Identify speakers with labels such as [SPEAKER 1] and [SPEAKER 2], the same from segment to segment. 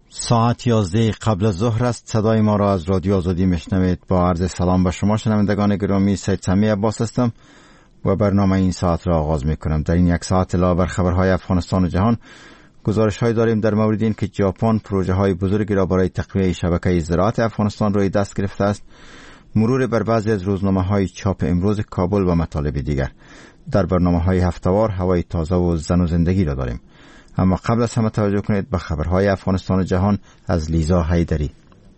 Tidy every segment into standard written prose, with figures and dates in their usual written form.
[SPEAKER 1] ساعت 11 قبل از ظهر است. صدای ما را از رادیو آزادی میشنوید. با عرض سلام به شما شنوندگان گرامی، سید سمی عباس هستم و برنامه این ساعت را آغاز میکنم. در این یک ساعت علاوه بر خبرهای افغانستان و جهان، گزارش های داریم در مورد این که ژاپن پروژه های بزرگی را برای تقویت شبکه زراعت افغانستان روی دست گرفته است، مرور بر بعضی از روزنامه های چاپ امروز کابل و مطالب دیگر. در برنامه های هفته‌وار هوای تازه و زن و زندگی را داریم. اما قبل از همه توجه کنید به خبرهای افغانستان و جهان از لیزا حیدری.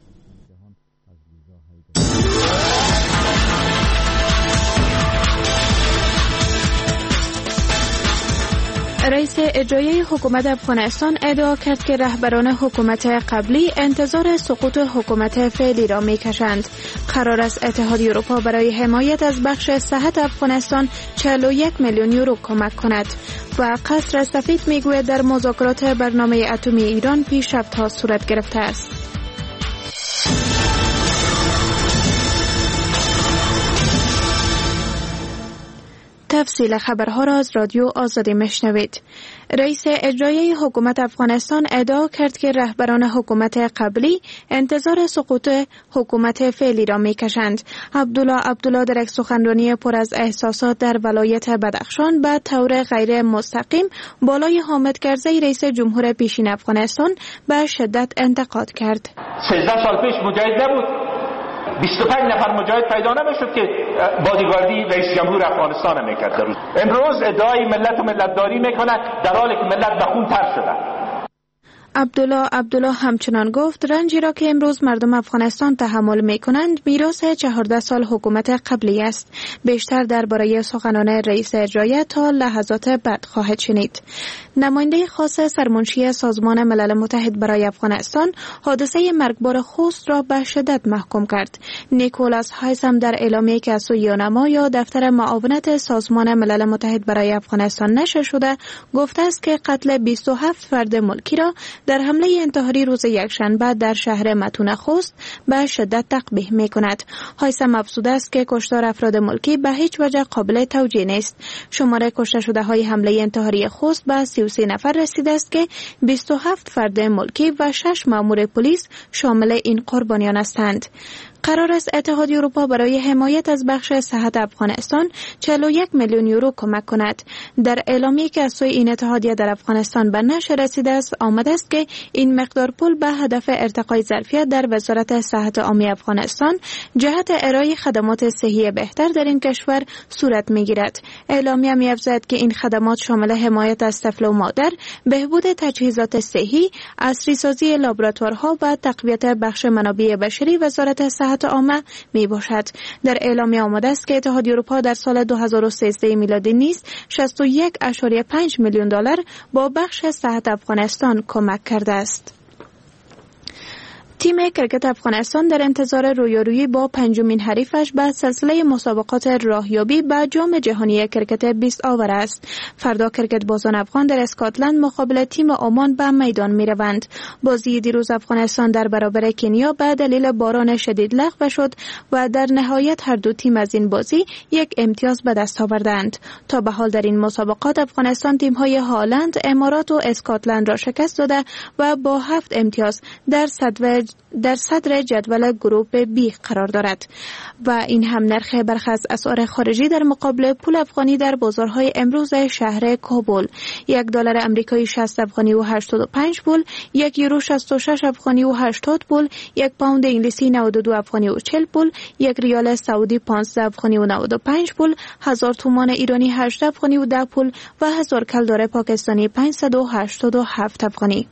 [SPEAKER 2] رئیس اجرایی حکومت افغانستان ادعا کرد که رهبران حکومت قبلی انتظار سقوط حکومت فعلی را می‌کشند. قرار است اتحادیه اروپا برای حمایت از بخش صحت افغانستان 41 میلیون یورو کمک کند. و قصر سفید میگوید در مذاکرات برنامه اتمی ایران پیشرفت‌ها صورت گرفته است. تفصیل خبرها را از رادیو آزادی میشنوید. رئیس اجرایی حکومت افغانستان ادعا کرد که رهبران حکومت قبلی انتظار سقوط حکومت فعلی را میکشند. عبدالله در یک سخنرانی پر از احساسات در ولایت بدخشان به طور غیر مستقیم بالای حامد کرزی رئیس جمهور پیشین افغانستان به شدت انتقاد کرد.
[SPEAKER 3] 13 سال پیش مجاهد نبود، 25 نفر مجاهد پیدا نمیشد که بادیگاردی رئیس جمهور افغانستان میکرد. امروز ادعای ملت و ملتداری میکنه در حالی که ملت به خون تر شده.
[SPEAKER 2] عبدالله همچنان گفت رنجی را که امروز مردم افغانستان تحمل میکنند میراث 14 سال حکومت قبلی است. بیشتر درباره سخنان رئیس اجرایی تا لحظات بعد خواهد شنید. نماینده خاص سرمنشی سازمان ملل متحد برای افغانستان حادثه مرگبار خوست را به شدت محکوم کرد. نیکولاس هایسم در اعلامیه‌ای که از سوی یونما یا دفتر معاونت سازمان ملل متحد برای افغانستان نشر شده گفته است که قتل 27 فرد ملکی را در حمله انتحاری روز یکشنبه در شهر متون خوست به شدت تقبیح می‌کند. هایسم افزوده است که کشتار افراد ملکی به هیچ وجه قابل توجیه نیست. شمار کشته شده‌های حمله انتحاری خوست به 33 نفر رسیده است که 27 فرد ملکی و 6 مأمور پلیس شامل این قربانیان هستند. قرار است اتحادیه اروپا برای حمایت از بخش صحت افغانستان 41 میلیون یورو کمک کند. در اعلامیه‌ای که از سوی این اتحادیه در افغانستان به نشر رسیده است آمده است که این مقدار پول به هدف ارتقای ظرفیت در وزارت صحت عامه افغانستان جهت ارائه خدمات صحی بهتر در این کشور صورت می‌گیرد. اعلامیه می‌افزاید که این خدمات شامل حمایت از طفل و مادر، بهبود تجهیزات صحی، عصری‌سازی لابراتوارها و تقویت بخش منابع بشری وزارت صحت عامه می باشد. در اعلامیه آمده است که اتحادیه اروپا در سال 2013 میلادی نیز 61.5 میلیون دلار با بخش صحت افغانستان کمک کرده است. تیم کرکت افغانستان در انتظار رویارویی با پنجمین حریفش به سلسله مسابقات راهیابی به جام جهانی کرکت 20 آور است. فردا کرکت بازان افغان در اسکاتلند مقابل تیم عمان به میدان می روند. بازی دیروز افغانستان در برابر کنیا به دلیل باران شدید لغو شد و در نهایت هر دو تیم از این بازی یک امتیاز به دست آوردند. تا به حال در این مسابقات افغانستان تیم‌های هالند، امارات و اسکاتلند را شکست داده و با 7 امتیاز در صدر جدول گروه بی قرار دارد. و این هم نرخ برخی از اسعار خارجی در مقابل پول افغانی در بازارهای امروز شهر کابل: $1 آمریکایی 60 افغانی و 85 پول، €1 66 افغانی و 80 پول، یک پوند انگلیسی 92 افغانی و 40 پول، یک ریال سعودی 15 افغانی و 95 پول، 1000 تومان ایرانی 8 افغانی و 10 پول و 1000 کلدار پاکستانی 587 افغانی.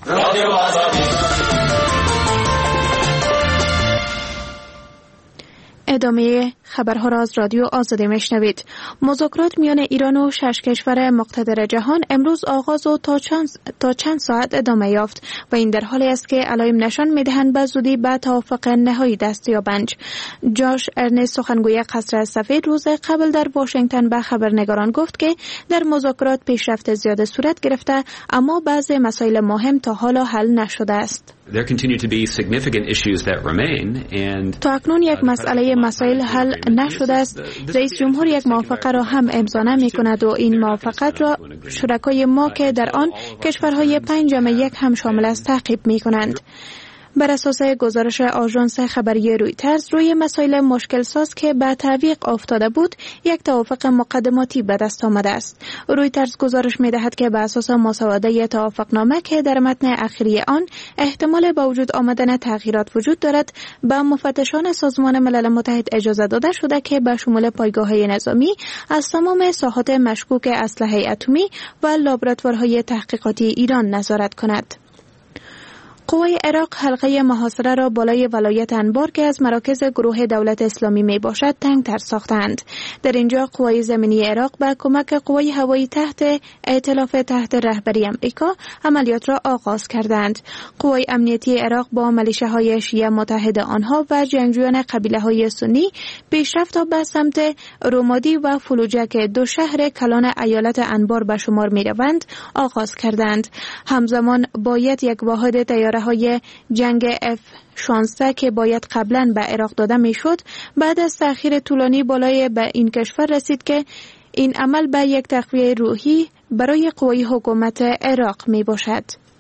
[SPEAKER 2] ادامه خبرها را از رادیو آزادی میشنوید. مذاکرات میان ایران و 6 کشور مقتدر جهان امروز آغاز و تا چند ساعت ادامه یافت و این در حالی است که علائم نشان میدهند به زودی به توافق نهایی دست یابند. جاش ارنست، سخنگوی قصر سفید، روز قبل در واشنگتن به خبرنگاران گفت که در مذاکرات پیشرفت زیاد صورت گرفته اما بعضی مسائل مهم تا حالا حل نشده است. تا اکنون یک مسائل حل نشده است. رئیس جمهور یک موافقه را هم امضا نمی کند و این موافقت را شرکای ما که در آن کشورهای 5+1 هم شامل است تعقیب می کنند. بر اساس گزارش آژانس خبری رویترز، روی مسائل مشکل ساز که به تعویق افتاده بود یک توافق مقدماتی به دست آمده است. رویترز گزارش می دهد که بر اساس مسوده توافقنامه که در متن اخیری آن احتمال با وجود آمدن تغییرات وجود دارد، به مفتشان سازمان ملل متحد اجازه داده شده که به شمول پایگاه‌های نظامی از تمام ساحات مشکوک اسلحه اتمی و لابراتوارهای تحقیقاتی ایران نظارت کند. قوای عراق حلقه محاصره را بالای ولایت انبار که از مراکز گروه دولت اسلامی می باشد تنگ‌تر ساختند. در اینجا قوای زمینی عراق با کمک قوای هوایی تحت ائتلاف تحت رهبری امریکا عملیات را آغاز کردند. قوای امنیتی عراق با ملیشه‌های شیعه متحد آنها و جنگجویان قبیله‌های سنی پیشرفت به سمت رومادی و فلوجه که دو شهر کلان ایالت انبار به شمار می‌روند آغاز کردند. همزمان باید یک واحد طیاره‌های جنگ F-16 که باید قبلا به عراق داده میشد بعد از تأخیر طولانی بالای به این کشور رسید که این عمل به یک تقویه روحی برای قوای حکومت عراق می باشد.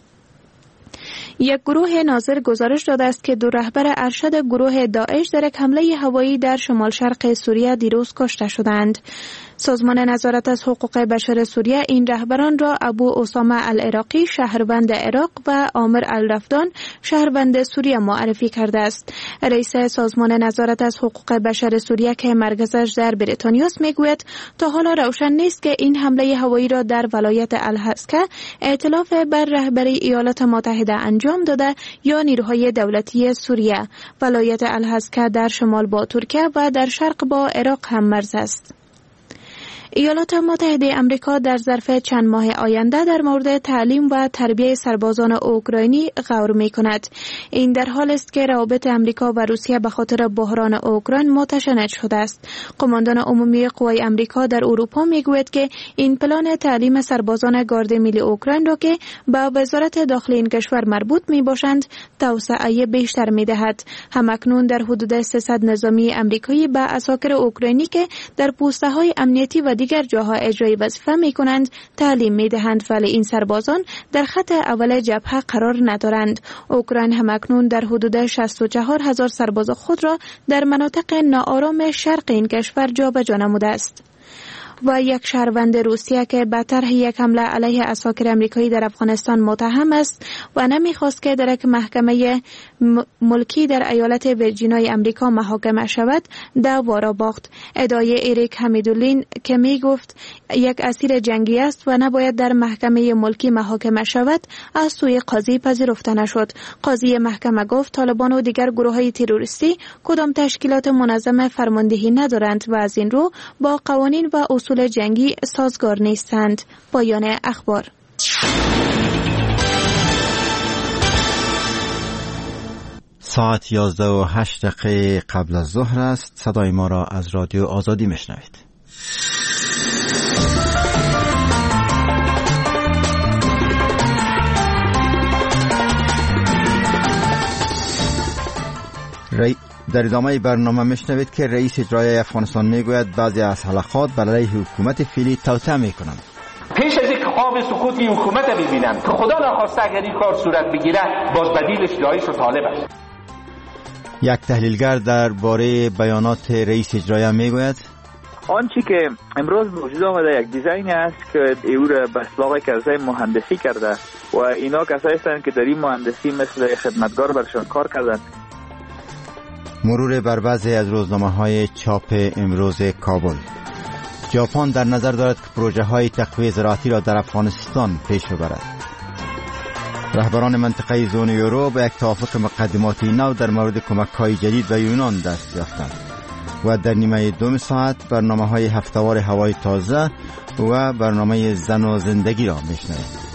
[SPEAKER 2] یک گروه ناظر گزارش داده است که دو رهبر ارشد گروه داعش در یک حمله هوایی در شمال شرق سوریه دیروز کشته شدند. سازمان نظارت از حقوق بشر سوریه این رهبران را ابو اسامه العراقی شهروند عراق و عامر الرفدان شهروند سوریه معرفی کرده است. رئیس سازمان نظارت از حقوق بشر سوریه که مرکزش در بریتانیاست میگوید تا حالا روشن نیست که این حمله هوایی را در ولایت الحسکه ائتلاف بر رهبری ایالات متحده انجام داده یا نیروهای دولتی سوریه. ولایت الحسکه در شمال با ترکیه و در شرق با عراق هم مرز است. ایالات متحده آمریکا در ظرف چند ماه آینده در مورد تعلیم و تربیت سربازان اوکراینی غور می‌کند. این در حال است که روابط آمریکا و روسیه به خاطر بحران اوکراین متشنج شده است. قماندان عمومی قوای آمریکا در اروپا میگوید که این پلان تعلیم سربازان گارد ملی اوکراین را که به وزارت داخلی این کشور مربوط میباشند توسعه بیشتر میدهد. همکنون در حدود 300 نظامی آمریکایی به عساکر اوکراینی که در پوسته‌های امنیتی و دیگر جاها اجرای وظیفه می‌کنند تعلیم می‌دهند، ولی این سربازان در خط اول جبهه قرار ندارند. اوکراین همکنون در حدود 64,000 سرباز خود را در مناطق ناآرام شرق این کشور جابجا نموده است. و یک شهروند روسیه که به طرح یک حمله علیه عساکر آمریکایی در افغانستان متهم است و نمیخواست که در یک محکمه ملکی در ایالت ویرجینیای آمریکا محاکمه شود دعوا را باخت. ادعای اریک حمیدولین که میگفت یک اسیر جنگی است و نباید در محکمه ملکی محاکمه شود از سوی قاضی پذیرفته نشد. قاضی محکمه گفت طالبان و دیگر گروه‌های تروریستی کدام تشکیلات منظم فرماندهی ندارند و از این رو با قوانین و اصول جنگی سازگار نیستند. پایان اخبار.
[SPEAKER 1] ساعت 11:08 قبل از ظهر است. صدای ما را از رادیو آزادی میشنوید. در ادامه برنامه میشنوید که رئیس اجرایی افغانستان میگوید بعضی از حلقات برای حکومت فعلی توطئه میکنند.
[SPEAKER 3] پیش از اینکه خواب سقوط این حکومت ببینم که خدا نخواسته اگر این کار صورت بگیره باز بدیلش دایش و طالب است.
[SPEAKER 1] یک تحلیلگر درباره بیانات رئیس اجرایی میگوید
[SPEAKER 4] آنچه که امروز موجود آمده یک دیزاین است که او را به اصلاح کسای مهندسی کرده و اینا کسایی هستند که در این مهندسی مثل خدمتگار برشان کار کردند.
[SPEAKER 1] مرور بر بعضی از روزنامه‌های چاپ امروز کابل. ژاپن در نظر دارد که پروژه‌های تقویت زراعتی را در افغانستان پیش ببرد. رهبران منطقه زون یورو به یک توافق مقدماتی نو در مورد کمک‌های جدید به یونان دست یافتند. و در نیمه دوم ساعت برنامه‌های هفته‌وار هوای تازه و برنامه زن و زندگی را میشنوید.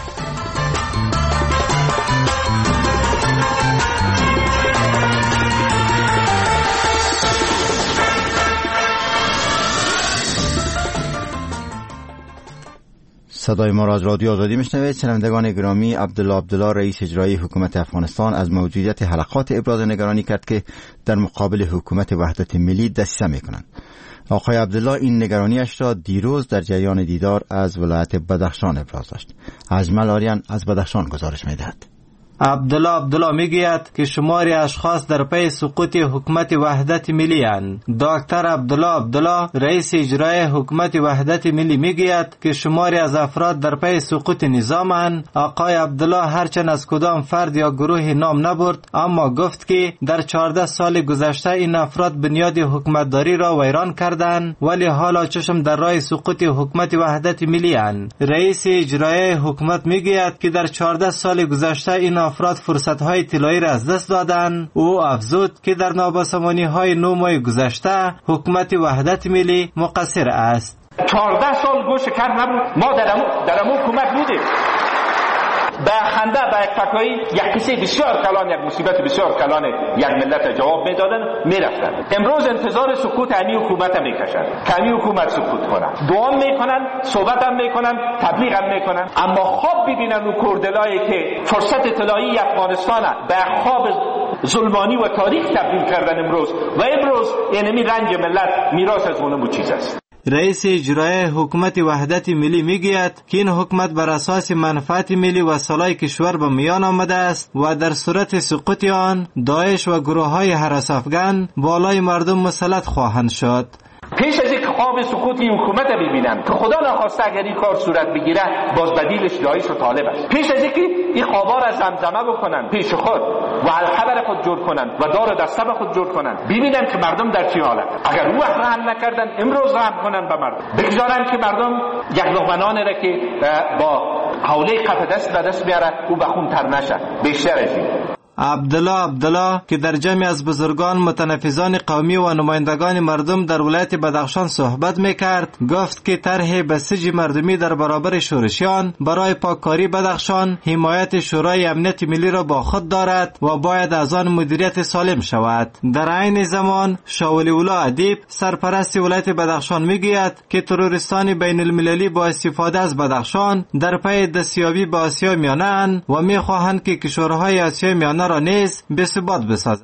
[SPEAKER 1] صدای ما را از رادیو آزادی میشنوید. شنوندگان گرامی، عبدالله رئیس اجرایی حکومت افغانستان از موجودیت حلقات ابراز نگرانی کرد که در مقابل حکومت وحدت ملی دسیسه میکنند. آقای عبدالله این نگرانیش را دیروز در جریان دیدار از ولایت بدخشان ابراز داشت. اجمل آریان از بدخشان گزارش میدهد.
[SPEAKER 5] عبدالله میگوید که شماری اشخاص در پی سقوط حکومت وحدت ملی اند. دکتر عبدالله رئیس اجرای حکومت وحدت ملی میگوید که شماری از افراد در پی سقوط نظام اند. آقای عبدالله هرچند از کدام فرد یا گروه نام نبرد، اما گفت که در 14 سال گذشته این افراد بنیاد حکومتداری را ویران کردند، ولی حالا چشم در راه سقوط حکومت وحدت ملی اند. رئیس اجرای حکومت میگوید که در 14 سال گذشته این افراد فرصت‌های طلایی را از دست دادند. او افزود که در نابسامانی‌های 9 ماه گذشته حکومت وحدت ملی مقصر است.
[SPEAKER 3] 14 سال گوش کر نبود. ما در امو حکومت بودیم. به خنده، به یک فکایی، یک کسی بسیار کلان، یک مصیبت بسیار کلان یک ملت جواب میدادن، میرفتن. امروز انتظار سقوط امی حکومت میکشن که امی حکومت سقوط کنه. دعا میکنن، صحبت هم میکنن، تبلیغ هم میکنن، اما خواب ببینن اون کردلایی که فرصت طلایی افغانستان به خواب ظلمانی و تاریخ تبدیل کردن امروز اینمی رنج ملت میراث از اونمو چیز است.
[SPEAKER 5] رئیس اجرای حکومت وحدت ملی میگوید که این حکومت بر اساس منفعت ملی و صلاح کشور به میان آمده است و در صورت سقوط آن داعش و گروه‌های هراس افغان بالای مردم مسلط خواهند شد.
[SPEAKER 3] پیش از اینکه خواب سقوط این حکومت ببینن که خدا نخواسته اگر این کار صورت بگیره، باز بدیلش داعش و طالب است. پیش از اینکه این خوابا را زمزمه بکنن پیش خود و الخبر خود جور کنن و دار دسته به خود جور کنن، ببینن که مردم در چه حالت. اگر او وقت رحم نکردن، امروز رحم کنن به مردم، بگذارن که مردم یک لقمه را که با حوله قف دست به دست بیاره او به خون تر نشه. بیشتر از این
[SPEAKER 5] عبدالله که در جمعی از بزرگان متنفذان قومی و نمایندگان مردم در ولایت بدخشان صحبت میکرد، گفت که طرح بسیج مردمی در برابر شورشیان برای پاککاری بدخشان حمایت شورای امنیت ملی را با خود دارد و باید از آن مدیریت سالم شود. در عین زمان شاولی اولا ادیب سرپرست ولایت بدخشان میگوید که تروریستان بین المللی با استفاده از بدخشان در پی دستیابی به آسیا میانه اند و میخواهند که کشورهای آسیا میانه را نیز به ثبات بسازد.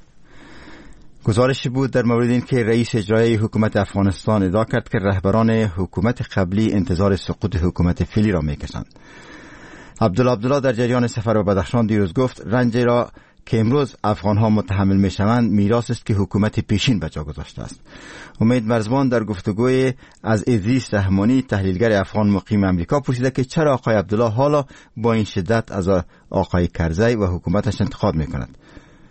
[SPEAKER 1] گزارشی بود در مورد این که رئیس اجرایی حکومت افغانستان ادعا کرد که رهبران حکومت قبلی انتظار سقوط حکومت فعلی را میکشند. عبدالله در جریان سفر به بدخشان دیروز گفت رنجی را که امروز افغانها متحمل میشوند میراث است که حکومت پیشین به جا گذاشته است. امید مرزبان در گفتگوی از ادریس رحمانی تحلیلگر افغان مقیم امریکا پرسیده که چرا آقای عبدالله حالا با این شدت از آقای کرزی و حکومتش انتقاد میکند.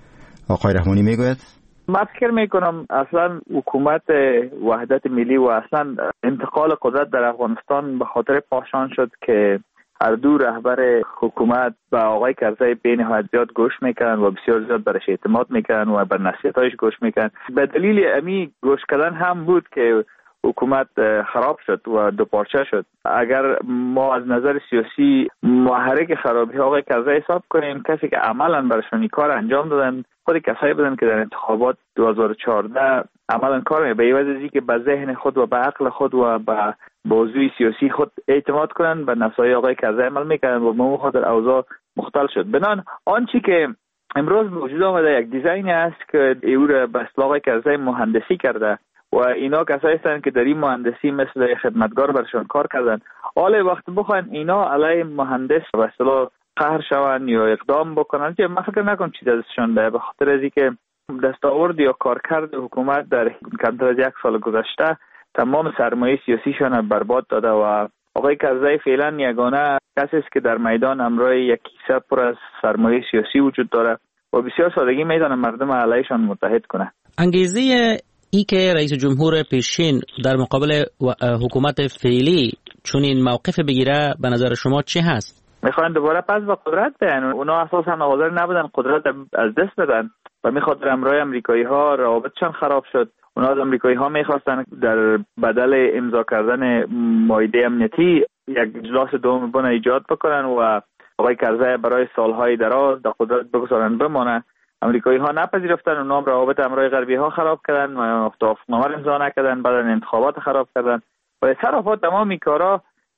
[SPEAKER 1] آقای رحمانی میگوید
[SPEAKER 4] من فکر میکنم اصلا حکومت وحدت ملی و اصلا انتقال قدرت در افغانستان به خاطر پاشان شد که هر دو رهبر حکومت به آقای کرزی به نهایت زیاد گوش میکنن و بسیار زیاد برش اعتماد میکنن و بر نصیحتایش گوش میکنن. به دلیل امی گوش کردن هم بود که حکومت خراب شد و دو پارچه شد. اگر ما از نظر سیاسی محرک خرابی آقای کرزی حساب کنیم، کسی که عملا برشون کار انجام دادن خود کسایی بودن که در انتخابات 2014 عملا کار به عوض از اینکه به ذهن خود و به عقل خود و به بازوی سیاسی خود اعتماد کنن به نصایح آقای کرزی عمل میکنن و به خاطر اوضاع مختل شد. بنان آنچه که امروز موجود آمده یک دیزاینی است که او را به اصطلاح آقای کرزی مهندسی کرده و اینا کسایی هستند که در این مهندسی مثل خدمتگار برشان کار کردن. حالا وقت بخواین اینا علی مهندس به اصطلاح قهر شوند یا اقدام بکنن که من فکر نکنم چیزی ازشان ده، به خاطر از اینکه دستاورد یا کارکرد حکومت در کمتر از 1 سال گذشته تمام سرمایه سیاسیشان برباد داده و آقای کرزی فعلا یگانه کسی است که در میدان همراه یک کیسه پر از سرمایه سیاسی وجود داره و بسیار سادگی میدونه مردم علیشان متحد کنه.
[SPEAKER 6] انگیزه ای که رئیس جمهور پیشین در مقابل حکومت فعلی چون این موقف بگیره به نظر شما چی هست؟
[SPEAKER 4] میخوان دوباره پس به قدرت بیان. اونا اساسا حاضر نبودن قدرت از دست بدن و میخاطر امرای امریکایی ها روابطشان خراب شد. اونا از امریکایی ها میخواستن در بدل امضا کردن معاهده امنیتی یک اجلاس دوم بنا ایجاد بکنن و آقای کرزی برای سالهای دراز در قدرت بگذارن بمانه. امریکایی ها نپذیرفتن، اونا روابط امرای غربی ها خراب کردن و توافقنامه امضا نکردن، بعد انتخابات خراب کردن و صرفا تمام کارا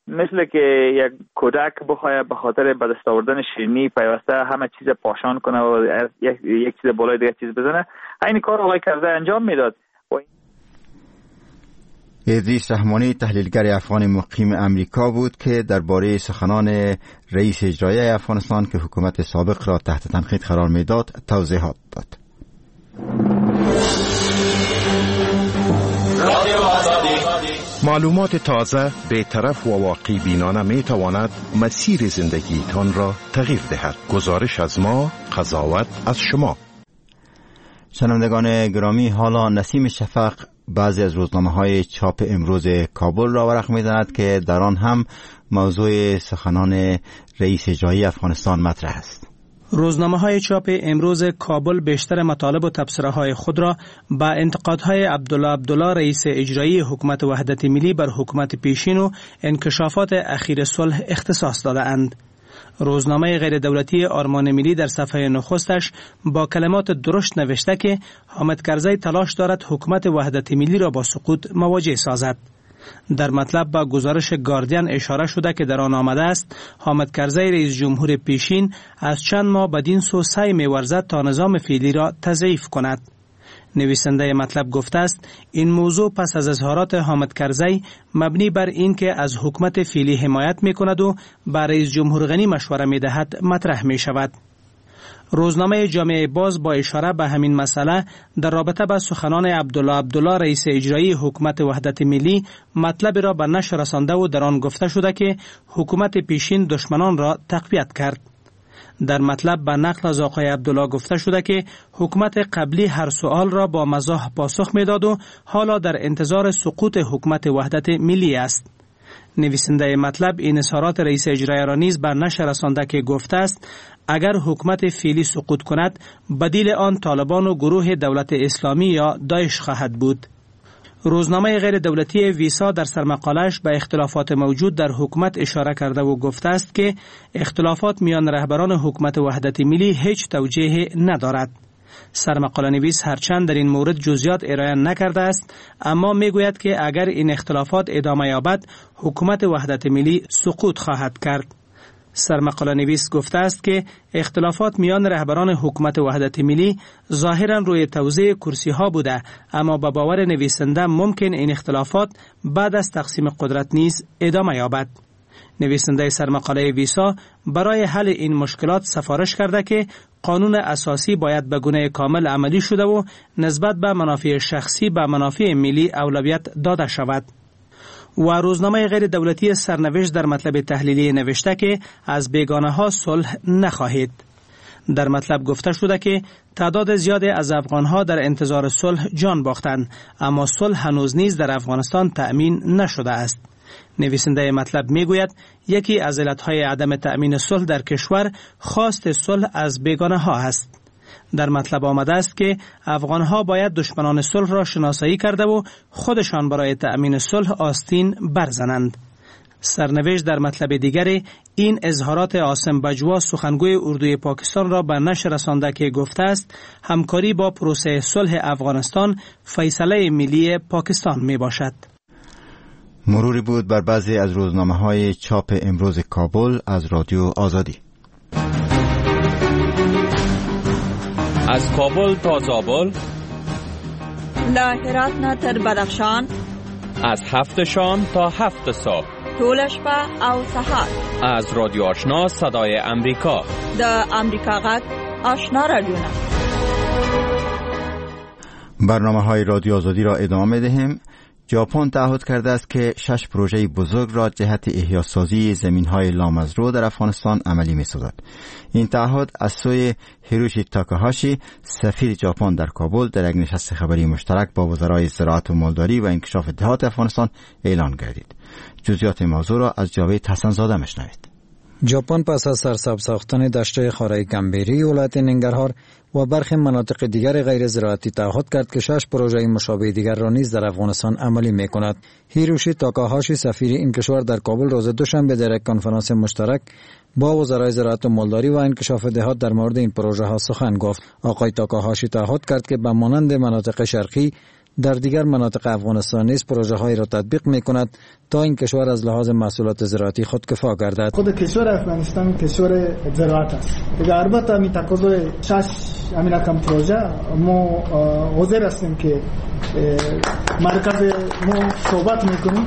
[SPEAKER 4] مثل که یک کودک بخواد به خاطر به دست آوردن شیرینی پیوسته همه چیز پاشان کنه و یک چیز بالای دیگه چیز بزنه، این کار آقای کرزی انجام میداد.
[SPEAKER 1] ادریس رحمانی تحلیلگر افغان مقیم امریکا بود که درباره سخنان رئیس اجرایی افغانستان که حکومت سابق را تحت تنقید قرار میداد توضیحات داد.
[SPEAKER 7] معلومات تازه، بی‌طرف و واقعی بینانه می تواند مسیر زندگیتان را تغییر دهد. گزارش از ما، قضاوت از شما.
[SPEAKER 1] شنوندگان گرامی، حالا نسیم شفق بعضی از روزنامه‌های چاپ امروز کابل را ورق می‌زند که در آن هم موضوع سخنان رئیس اجرایی افغانستان مطرح است.
[SPEAKER 8] روزنامه‌های چاپ امروز کابل بیشتر مطالب و تبصره‌های خود را با انتقادهای عبدالله رئیس اجرایی حکومت وحدت ملی بر حکومت پیشین و انکشافات اخیر صلح اختصاص داده‌اند. روزنامه غیر دولتی آرمان ملی در صفحه نخستش با کلمات درشت نوشته که حامد کرزی تلاش دارد حکومت وحدت ملی را با سقوط مواجه سازد. در مطلب با گزارش گاردین اشاره شده که در آن آمده است حامد کرزی رئیس جمهور پیشین از چند ماه بدین سو سعی می‌ورزد تا نظام فعلی را تضعیف کند. نویسنده مطلب گفته است این موضوع پس از اظهارات حامد کرزی مبنی بر این که از حکومت فعلی حمایت می‌کند و با رئیس جمهور غنی مشوره می‌دهد مطرح می‌شود. روزنامه جامعه باز با اشاره به همین مسئله در رابطه با سخنان عبدالله رئیس اجرایی حکومت وحدت ملی مطلب را به نشر رسانده و در آن گفته شده که حکومت پیشین دشمنان را تقویت کرد. در مطلب به نقل از آقای عبدالله گفته شده که حکومت قبلی هر سوال را با مزاح پاسخ میداد و حالا در انتظار سقوط حکومت وحدت ملی است. نویسنده مطلب این اظهارات رئیس اجرایی را نیز بر نشر رسانده که گفته است اگر حکومت فعلی سقوط کند بدیل آن طالبان و گروه دولت اسلامی یا داعش خواهد بود. روزنامه غیر دولتی ویسا در سرمقاله‌اش به اختلافات موجود در حکومت اشاره کرده و گفته است که اختلافات میان رهبران حکومت وحدت ملی هیچ توجیه ندارد. سرمقاله نویس هرچند در این مورد جزئیات ارائه نکرده است اما میگوید که اگر این اختلافات ادامه یابد حکومت وحدت ملی سقوط خواهد کرد. سرمقاله نویس گفته است که اختلافات میان رهبران حکومت وحدت ملی ظاهرا روی توزیع کرسی ها بوده اما با باور نویسنده ممکن این اختلافات بعد از تقسیم قدرت نیز ادامه یابد. نویسنده سرمقاله ویسا برای حل این مشکلات سفارش کرده که قانون اساسی باید به گونه کامل عملی شده و نسبت به منافع شخصی به منافع ملی اولویت داده شود. و روزنامه غیر دولتی سرنوشت در مطلب تحلیلی نوشته که از بیگانه ها صلح نخواهید. در مطلب گفته شده که تعداد زیادی از افغان ها در انتظار صلح جان باختند اما صلح هنوز نیز در افغانستان تأمین نشده است. نویسنده مطلب میگوید یکی از علتهای عدم تأمین صلح در کشور خواست صلح از بیگانه ها است. در مطلب آمده است که افغان ها باید دشمنان صلح را شناسایی کرده و خودشان برای تأمین صلح آستین برزنند. سرنوشت در مطلب دیگری این اظهارات عاصم بجوا سخنگوی اردوی پاکستان را به نشر رسانده که گفته است همکاری با پروسه صلح افغانستان فیصله ملی پاکستان می باشد.
[SPEAKER 1] مروری بود بر بعضی از روزنامه‌های چاپ امروز کابل از رادیو آزادی.
[SPEAKER 9] از کابل تا زابل،
[SPEAKER 10] له هرات نه تر بدخشان،
[SPEAKER 9] از 7 شام تا 7 صبح،
[SPEAKER 10] ټول شپه او سهار،
[SPEAKER 9] از رادیو آشنا صدای امریکا،
[SPEAKER 10] د امریکا غږ آشنا رادیو.
[SPEAKER 1] برنامه‌های رادیو آزادی را ادامه می‌دهیم. ژاپن تعهد کرده است که 6 پروژه بزرگ را جهت احیاسازی زمین‌های لامزرو در افغانستان عملی می‌سازد. این تعهد از سوی هیروشی تاکاهاشی سفیر ژاپن در کابل در یک نشست خبری مشترک با وزرای زراعت و مالداری و انکشاف دهات افغانستان اعلان گردید. جزئیات موضوع را از جاوید حسن‌زاده می‌شنوید.
[SPEAKER 11] ژاپن پس از سرسبز ساختن دشت خارای گمبری ولایت ننگرهار و برخی مناطق دیگر غیر زراعتی تعهد کرد که 6 پروژه مشابه دیگر را نیز در افغانستان عملی می‌کند. هیروشی تاکاهاشی سفیر این کشور در کابل روز دوشنبه در یک کنفرانس مشترک با وزرای زراعت و مالداری و انکشاف دهات در مورد این پروژه ها سخن گفت. آقای تاکاهاشی تعهد کرد که به مانند مناطق شرقی در دیگر مناطق افغانستان نیز پروژه‌هایی را تطبیق می‌کند تا این کشور از لحاظ محصولات زراعتی خودکفا گردد.
[SPEAKER 12] خود کشور افغانستان کشور زراعت است. دیگر البته می تقاضای 6 همین رقم پروژه ما حاضر هستیم که مرکز ما صحبت میکنیم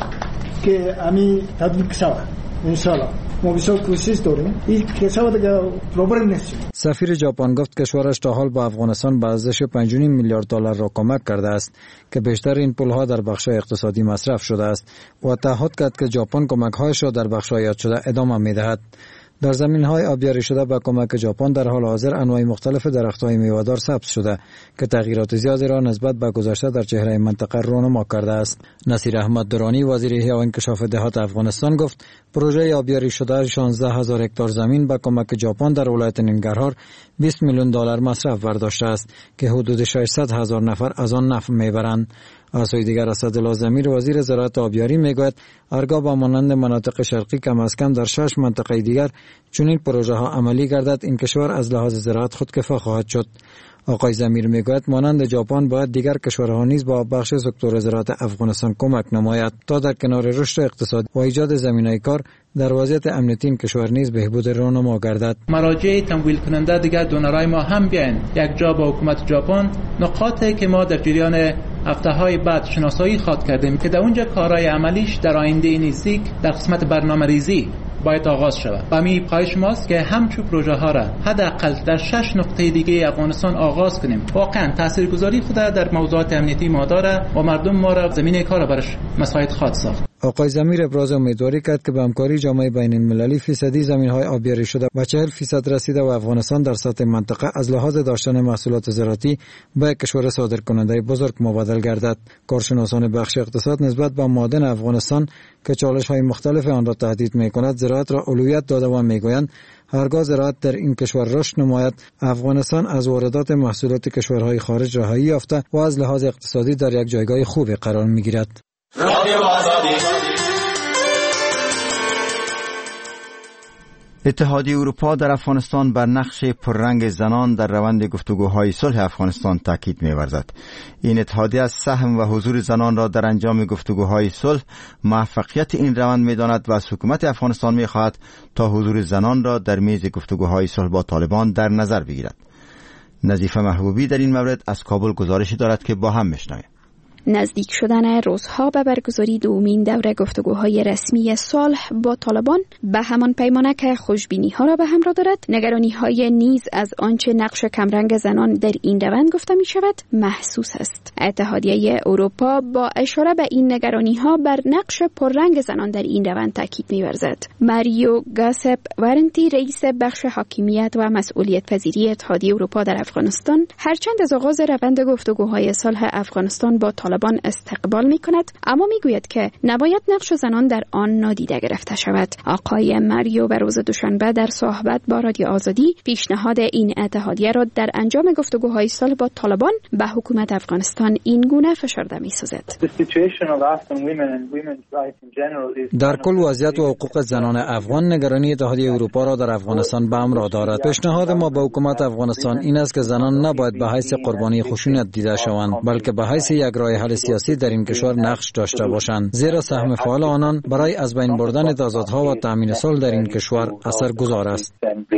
[SPEAKER 12] که همین تطبیق شود ان شاء الله. ما بسیار کوشش داریم این کشور دیگه پروبلم نیست.
[SPEAKER 11] سفیر ژاپن گفت کشورش تا حال با افغانستان به ارزش 5.5 میلیارد دلار را کمک کرده است که بیشتر این پولها در بخش‌های اقتصادی مصرف شده است و تعهد کرد که ژاپن کمک‌هایش را در بخش‌های یاد شده ادامه می‌دهد. در زمین‌های آبیاری شده با کمک ژاپن در حال حاضر انواع مختلف درخت‌های میوه‌دار سبز شده که تغییرات زیادی را نسبت به گذشته در چهره منطقه رونما کرده است. نصیر احمد درانی وزیر احیا و انکشاف دهات افغانستان گفت پروژه آبیاری شده 16,000 هکتار زمین با کمک ژاپن در ولایت ننگرهار 20 میلیون دلار مصرف برداشته است که حدود 600,000 نفر از آن نفع میبرند. از سوی دیگر اسدالله ضمیر وزیر زراعت آبیاری میگوید هرگاه با مانند مناطق شرقی کم از کم در 6 منطقه دیگر چنین پروژه ها عملی گردد این کشور از لحاظ زراعت خودکفا خواهد شد. آقای ضمیر میگوید مانند ژاپن باید دیگر کشورها نیز با بخش سکتور زراعت افغانستان کمک نماید تا در کنار رشد اقتصادی و ایجاد زمینه کار در وضعیت امنیتی این کشور نیز بهبود رونما گردد.
[SPEAKER 13] مراجع تمویل کننده دیگر دونرای ما هم بیاین یک جا با حکومت ژاپن نقاطی که ما در جریان هفته‌های بعد شناسایی خواهد کردیم که در اونجا کارهای عملیش در آینده نزدیک در قسمت برنامه‌ریزی باید آغاز شود. و می خواهش ماست که همچون پروژه ها را حداقل در 6 نقطه دیگه افغانستان آغاز کنیم. واقعا تاثیرگذاری خود در موضوعات امنیتی ما داره و مردم ما را زمینه کار برش مساعد خواهد ساخت.
[SPEAKER 11] آقای ضمیر ابراز امیدواری کرد که به همکاری جامعه بین المللی فیصدی زمین‌های آبیاری شده و 40% رسیده و افغانستان در سطح منطقه از لحاظ داشتن محصولات زراعتی به کشور صادرکننده بزرگ مبادل گردد. کارشناسان بخش اقتصاد نسبت به معادن افغانستان که چالش‌های مختلف آن را تهدید می‌کند زراعت را اولویت داده و می‌گویند هرگاه زراعت در این کشور رشد نماید افغانستان از واردات محصولات کشورهای خارج رهایی یافته و از لحاظ اقتصادی در یک جایگاه خوبی قرار می‌گیرد.
[SPEAKER 1] اتحادیه اروپا در افغانستان بر نقش پررنگ زنان در روند گفتگوهای صلح افغانستان تاکید می‌ورزد. این اتحادیه از سهم و حضور زنان را در انجام گفتگوهای صلح موفقیت این روند می‌داند و از حکومت افغانستان می‌خواهد تا حضور زنان را در میز گفتگوهای صلح با طالبان در نظر بگیرد. نظیفه محبوبی در این مورد از کابل گزارشی دارد که با هم می‌شنویم.
[SPEAKER 2] نزدیک شدن روزها به برگزاری دومین دوره گفتگوهای رسمی صلح با طالبان به همان پیمانه که خوشبینی‌ها را به همراه دارد، نگرانی‌های نیز از آنچه نقش کمرنگ زنان در این روند گفته می‌شود محسوس است. اتحادیه اروپا با اشاره به این نگرانی‌ها بر نقش پررنگ زنان در این روند تاکید می‌ورزد. ماریو گاسپ وارنتی رئیس بخش حاکمیت و مسئولیت پذیری اتحادیه اروپا در افغانستان هرچند از آغاز روند گفتگوهای صلح افغانستان با طالبان استقبال می‌کند، اما می‌گوید که نباید نقش زنان در آن نادیده گرفته شود. آقای ماریو به روز دوشنبه در صحبت با رادیو آزادی پیشنهاد این اتحادیه را در انجام گفتگوهای صلح با طالبان به حکومت افغانستان این گونه فشرده می‌سازد.
[SPEAKER 11] در کل وضعیت و حقوق زنان افغان نگرانی اتحادیه اروپا را در افغانستان به همراه دارد. پیشنهاد ما به حکومت افغانستان این است که زنان نباید به حیث قربانی خشونت دیده شوند، بلکه به حیث یک راه حل سیاسی در این کشور نقش داشته باشند، زیرا سهم فعال آنان برای از بین بردن تضادها و تامین صلح در این کشور اثرگذار است.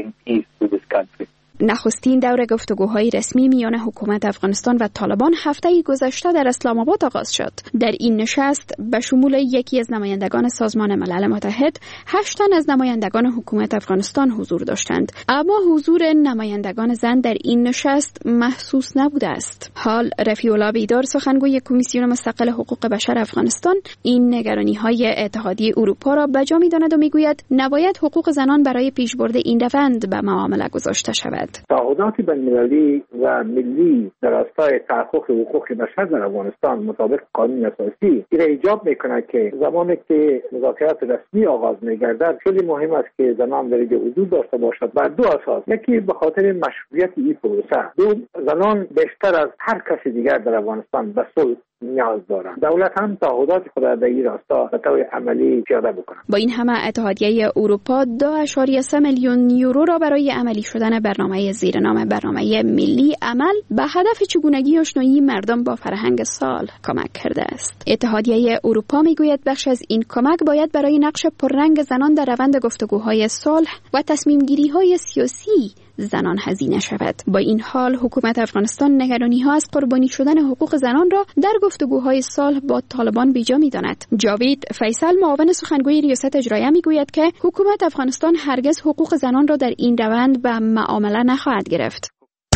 [SPEAKER 2] نخستین دوره گفتگوهای رسمی میان حکومت افغانستان و طالبان هفته گذشته در اسلام آباد آغاز شد. در این نشست به شمول یکی از نمایندگان سازمان ملل متحد 8 تن از نمایندگان حکومت افغانستان حضور داشتند، اما حضور نمایندگان زن در این نشست محسوس نبوده است. حال رفیع الله بیدار سخنگوی کمیسیون مستقل حقوق بشر افغانستان این نگرانی‌های اتحادیه اروپا را بجا می‌داند و می‌گوید نباید حقوق زنان برای پیشبرد این روند به معامله گذاشته شود.
[SPEAKER 14] تعهدات بین‌المللی و ملی در راستای تحقق حقوق بشر در افغانستان مطابق قانون اساسی این ایجاب می‌کند که زمانی که مذاکرات رسمی آغاز می‌گردد خیلی مهم است که زنان در اینجا حضور داشته باشد بر دو اساس. یکی به خاطر مشروعیت این پروسه، دو زنان بیشتر از هر کسی دیگر در افغانستان به صلح نیاز دارند. دولت هم تعهدات خود در این راستا به طور عملی پیاده بکنه.
[SPEAKER 15] با این همه اتحادیه اروپا 2.3 میلیون یورو را برای عملی شدن برنامه زیرنام برنامه ملی عمل به هدف چگونگی آشنایی مردم با فرهنگ سال کمک کرده است. اتحادیه اروپا میگوید بخش از این کمک باید برای نقش پررنگ زنان در روند گفتگوهای صلح و تصمیم گیری های سیاسی زنان هزینه شود. با این حال حکومت افغانستان نگرانی‌ها از قربانی شدن حقوق زنان را در گفتگوهای صلح با طالبان بیجا می‌داند. جاوید فیصل معاون سخنگوی ریاست اجراییه میگوید که حکومت افغانستان هرگز حقوق زنان را در این روند به معامله نخواهد گرفت.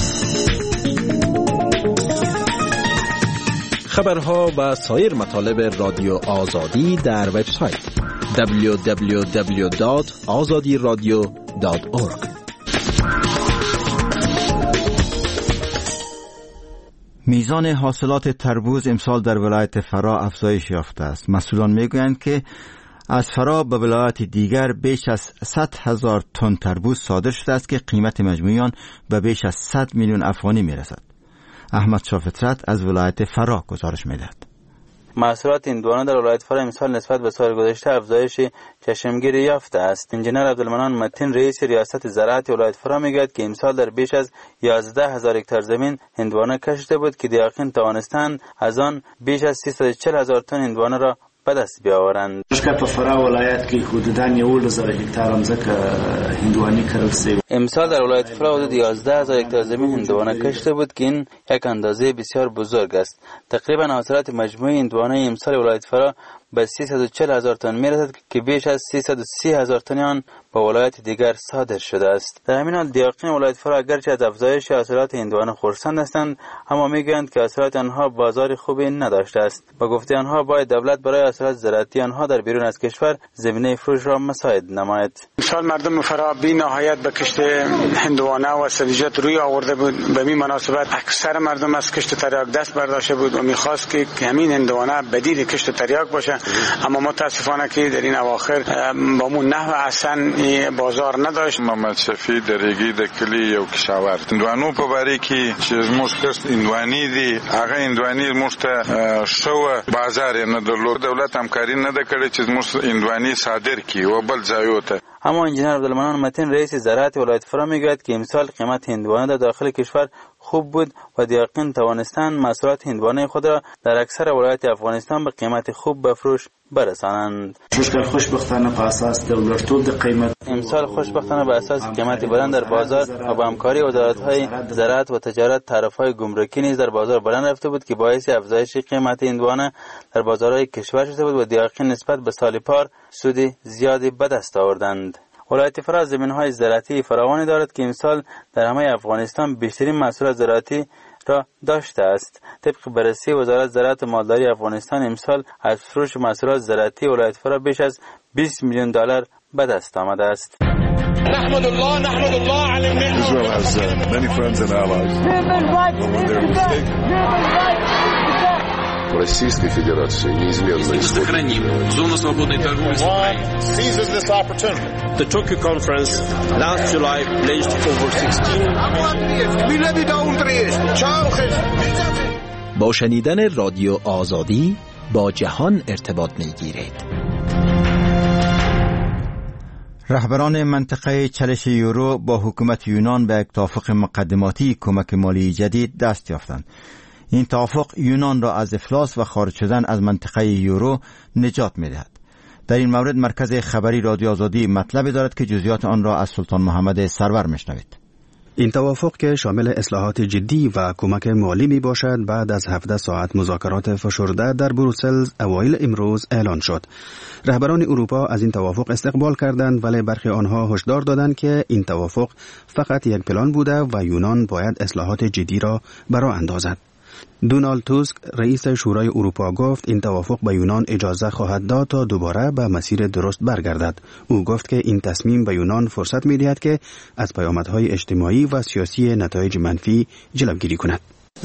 [SPEAKER 16] خبرها و سایر مطالب رادیو آزادی در وبسایت www.azadiradio.org.
[SPEAKER 1] میزان حاصلات تربوز امسال در ولایت فرا افزایش یافته است. مسئولان میگویند که از فرا به ولایت دیگر بیش از 100,000 تن تربوز صادر شده است که قیمت مجموعی آن به بیش از 100 میلیون افغانی میرسد. احمد شاه فطرت از ولایت فرا گزارش میدهد.
[SPEAKER 17] محصولات هندوانه در ولایت فرا امسال نسبت به سال گذشته افزایش چشمگیری یافته است. انجینر عبدالمنان متین رئیس ریاست زراعت ولایت فرا میگوید که امسال در بیش از 11,000 هکتار زمین هندوانه کشیده بود که دیاقین توانستند از آن بیش از 340,000 تن هندوانه را به دست بیاورند.
[SPEAKER 18] په فرا ولایت کې حدوداً 11,000 هکتار ځمکه هندوانه کرل شوی.
[SPEAKER 17] امسال در ولایت فرا حدود 11,000 هکتار زمین هندوانه کشیده بود که این یک اندازه بسیار بزرگ است. تقریبا حاصلات مجموعی هندوانه امسال ولایت فرا به 340,000 تن میرسد که بیش از 330,000 تن آن به ولایت دیگر صادر شده است. در همین حال دیاقین ولایت فرا اگرچه از افزایش حاصلات هندوانه خرسند هستند، اما میگویند که حاصلات آنها بازار خوبی نداشته است. با گفته آنها باید دولت برای حاصلات زراعتی آنها در بیرون از کشور زمینه فروش را مساعد نماید.
[SPEAKER 19] امسال مردم فرا بی نهایت به کشت هندوانه و سبزیجات روی آورده بود. به این مناسبت اکثر مردم از کشت تریاک دست برداشته بود و میخواست که همین هندوانه بدیل کشت تریاک باشه، اما متاسفانه که در این اواخر با مون نحو اصلا بازار نداشت.
[SPEAKER 20] محمد شفیع درگی د کلی یو کشاورز هندوانو په باره کې چې موږ کښت هندواني دي، هغه هندواني موږ ته شو بازار نه درلود. دولت همکاري نه ده کړې چې موږ هندواني صادر کړي و بل ځایو ته.
[SPEAKER 17] اما انجینر عبدالمنان متین رئیس زراعت ولایت فرا میگوید که امسال قیمت هندوانه در داخل کشور خوب بود و دیاقین توانستند محصولات هندوانه خود را در اکثر ولایات افغانستان به قیمت خوب به فروش برسانند.
[SPEAKER 18] خوشبختانه په اساس د ولرتوب د قیمت
[SPEAKER 17] امسال خوشبختانه به اساس قیمت بلند در بازار و با همکاری وزارت‌های زراعت و تجارت طرف‌های گمرکی نیز در بازار بلند رفته بود که باعث افزایش قیمت هندوانه در بازارهای کشور شده بود و دیاقین نسبت به سال پار سود زیادی به دست آوردند. ولایت فرا زمین‌های زراعتی فراوانی دارد که امسال در همه افغانستان بیشترین محصولات زراعتی را داشته است. طبق بررسی وزارت زراعت و مالداری افغانستان امسال از فروش محصولات زراعتی ولایت فرا بیش از 20 میلیون دلار به دست آمده است.
[SPEAKER 21] نحمد الله على النعمة. Israel has many friends and allies.
[SPEAKER 22] Российской Федерации неизменно
[SPEAKER 21] сохраним зону свободной торговли с Украиной. Seizes this opportunity.
[SPEAKER 23] The Tokyo conference last July pledged over 16.
[SPEAKER 16] با شنیدن رادیو آزادی با جهان ارتباط می‌گیرید.
[SPEAKER 1] رهبران منطقه چالش یورو با حکومت یونان به یک توافق مقدماتی کمک مالی جدید دست یافتند. این توافق یونان را از افلاس و خارج شدن از منطقه یورو نجات می‌دهد. در این مورد مرکز خبری رادیو آزادی مطلبی دارد که جزئیات آن را از سلطان محمد سرور میشنوید.
[SPEAKER 24] این توافق که شامل اصلاحات جدی و کمک مالی می باشد بعد از 17 ساعت مذاکرات فشرده در بروسل اوایل امروز اعلان شد. رهبران اروپا از این توافق استقبال کردند، ولی برخی آنها هشدار دادند که این توافق فقط یک پلان بوده و یونان باید اصلاحات جدی را برآ اندازد. دونالد توسک رئیس شورای اروپا گفت این توافق به یونان اجازه خواهد داد تا دوباره به مسیر درست برگردد. او گفت که این تصمیم به یونان فرصت می‌دهد که از پیامدهای اجتماعی و سیاسی نتایج منفی جلوگیری کند.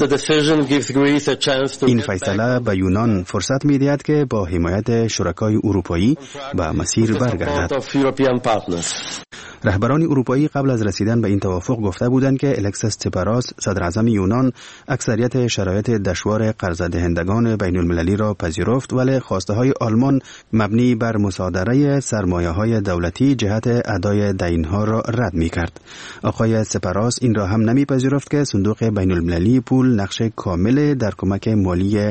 [SPEAKER 24] این فیصله به یونان فرصت می‌دهد که با حمایت شرکای اروپایی به مسیر برگردد. رهبران اروپایی قبل از رسیدن به این توافق گفته بودند که الکسیس تسیپراس صدر اعظم یونان اکثریت شرایط دشوار قرض دهندگان بین المللی را پذیرفت، ولی خواسته های آلمان مبنی بر مصادره سرمایه های دولتی جهت ادای دینها را رد می کرد. آقای سپراس این را هم نمی پذیرفت که صندوق بین المللی پول نقش کامل در کمک مالی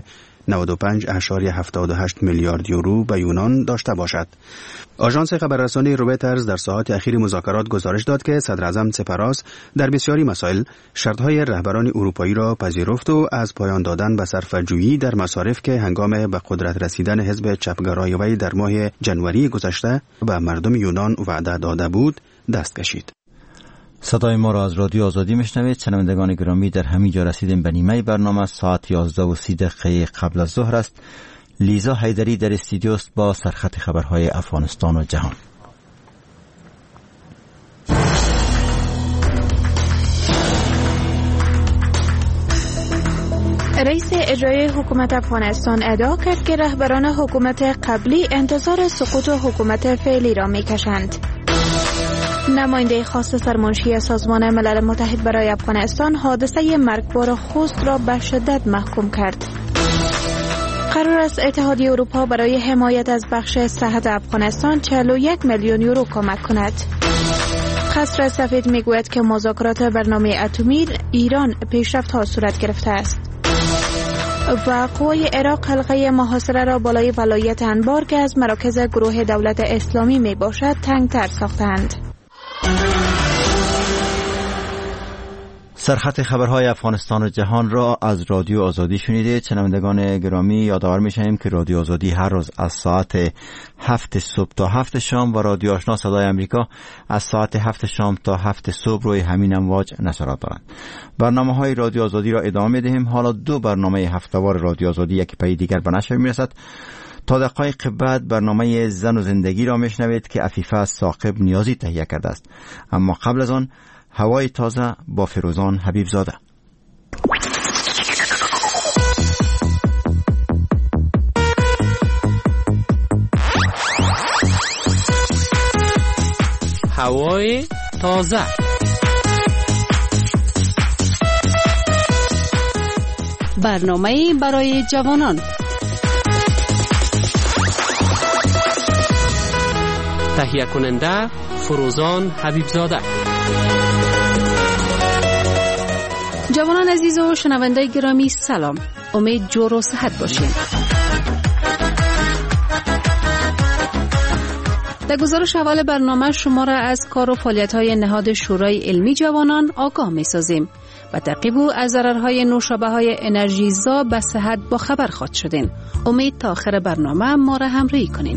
[SPEAKER 24] 95.78 میلیارد یورو به یونان داشته باشد. آژانس خبررسانی رویترز در ساعات اخیر مذاکرات گزارش داد که صدر اعظم تسیپراس در بسیاری مسائل شرطهای رهبران اروپایی را پذیرفت و از پایان دادن به صرفه‌جویی در مصارف که هنگام به قدرت رسیدن حزب چپگرای وی در ماه جنوری گذشته به مردم یونان وعده داده بود دست کشید.
[SPEAKER 1] صدای ما را از رادیو آزادی میشنوید. شنوندگان گرامی، در همین جا رسیدیم به نیمه برنامه. ساعت 11:30 قبل از ظهر است. لیزا حیدری در استودیو است با سرخط خبرهای افغانستان و جهان.
[SPEAKER 2] رئیس اجرایی حکومت افغانستان ادعا کرد که رهبران حکومت قبلی انتظار سقوط حکومت فعلی را میکشند. نماینده خاص سرمنشی سازمان ملل متحد برای افغانستان حادثه مرگبار خوست را به شدت محکوم کرد. قرار است اتحادیه اروپا برای حمایت از بخش صحت افغانستان 41 میلیون یورو کمک کند. قصر سفید میگوید که مذاکرات برنامه اتمی ایران پیشرفت‌ها صورت گرفته است. و قوای عراق حلقه محاصره را بالای ولایت انبار که از مراکز گروه دولت اسلامی می باشد تنگتر ساختند.
[SPEAKER 1] سرخط خبرهای افغانستان و جهان را از رادیو آزادی شنیدید. شنوندگان گرامی، یادآور می‌شویم که رادیو آزادی هر روز از ساعت 7 صبح تا 7 شام و رادیو آشنا صدای امریکا از ساعت 7 شام تا 7 صبح روی همین امواج نشرات دارند. برنامه‌های رادیو آزادی را ادامه می‌دهیم. حالا دو برنامه هفته‌وار رادیو آزادی یک پی دیگر به نشر می‌رسد. تا دقایق بعد برنامه زن و زندگی را میشنوید که عفیفه ثاقب نیازی تهیه کرده است. اما قبل از آن هوای تازه با فیروزان حبیب زاده.
[SPEAKER 3] هوای تازه. برنامه برای جوانان. تهیه کننده فروزان حبیبزاده.
[SPEAKER 15] جوانان عزیز و شنونده گرامی سلام. امید جور و صحت باشین. در گزارش اول برنامه شما را از کار و فعالیت‌های نهاد شورای علمی جوانان آگاه می‌سازیم و تعقیب از ضررهای نوشابه‌های انرژیزا به صحت با خبر خواهد شدین. امید تا آخر برنامه ما را همراهی کنین.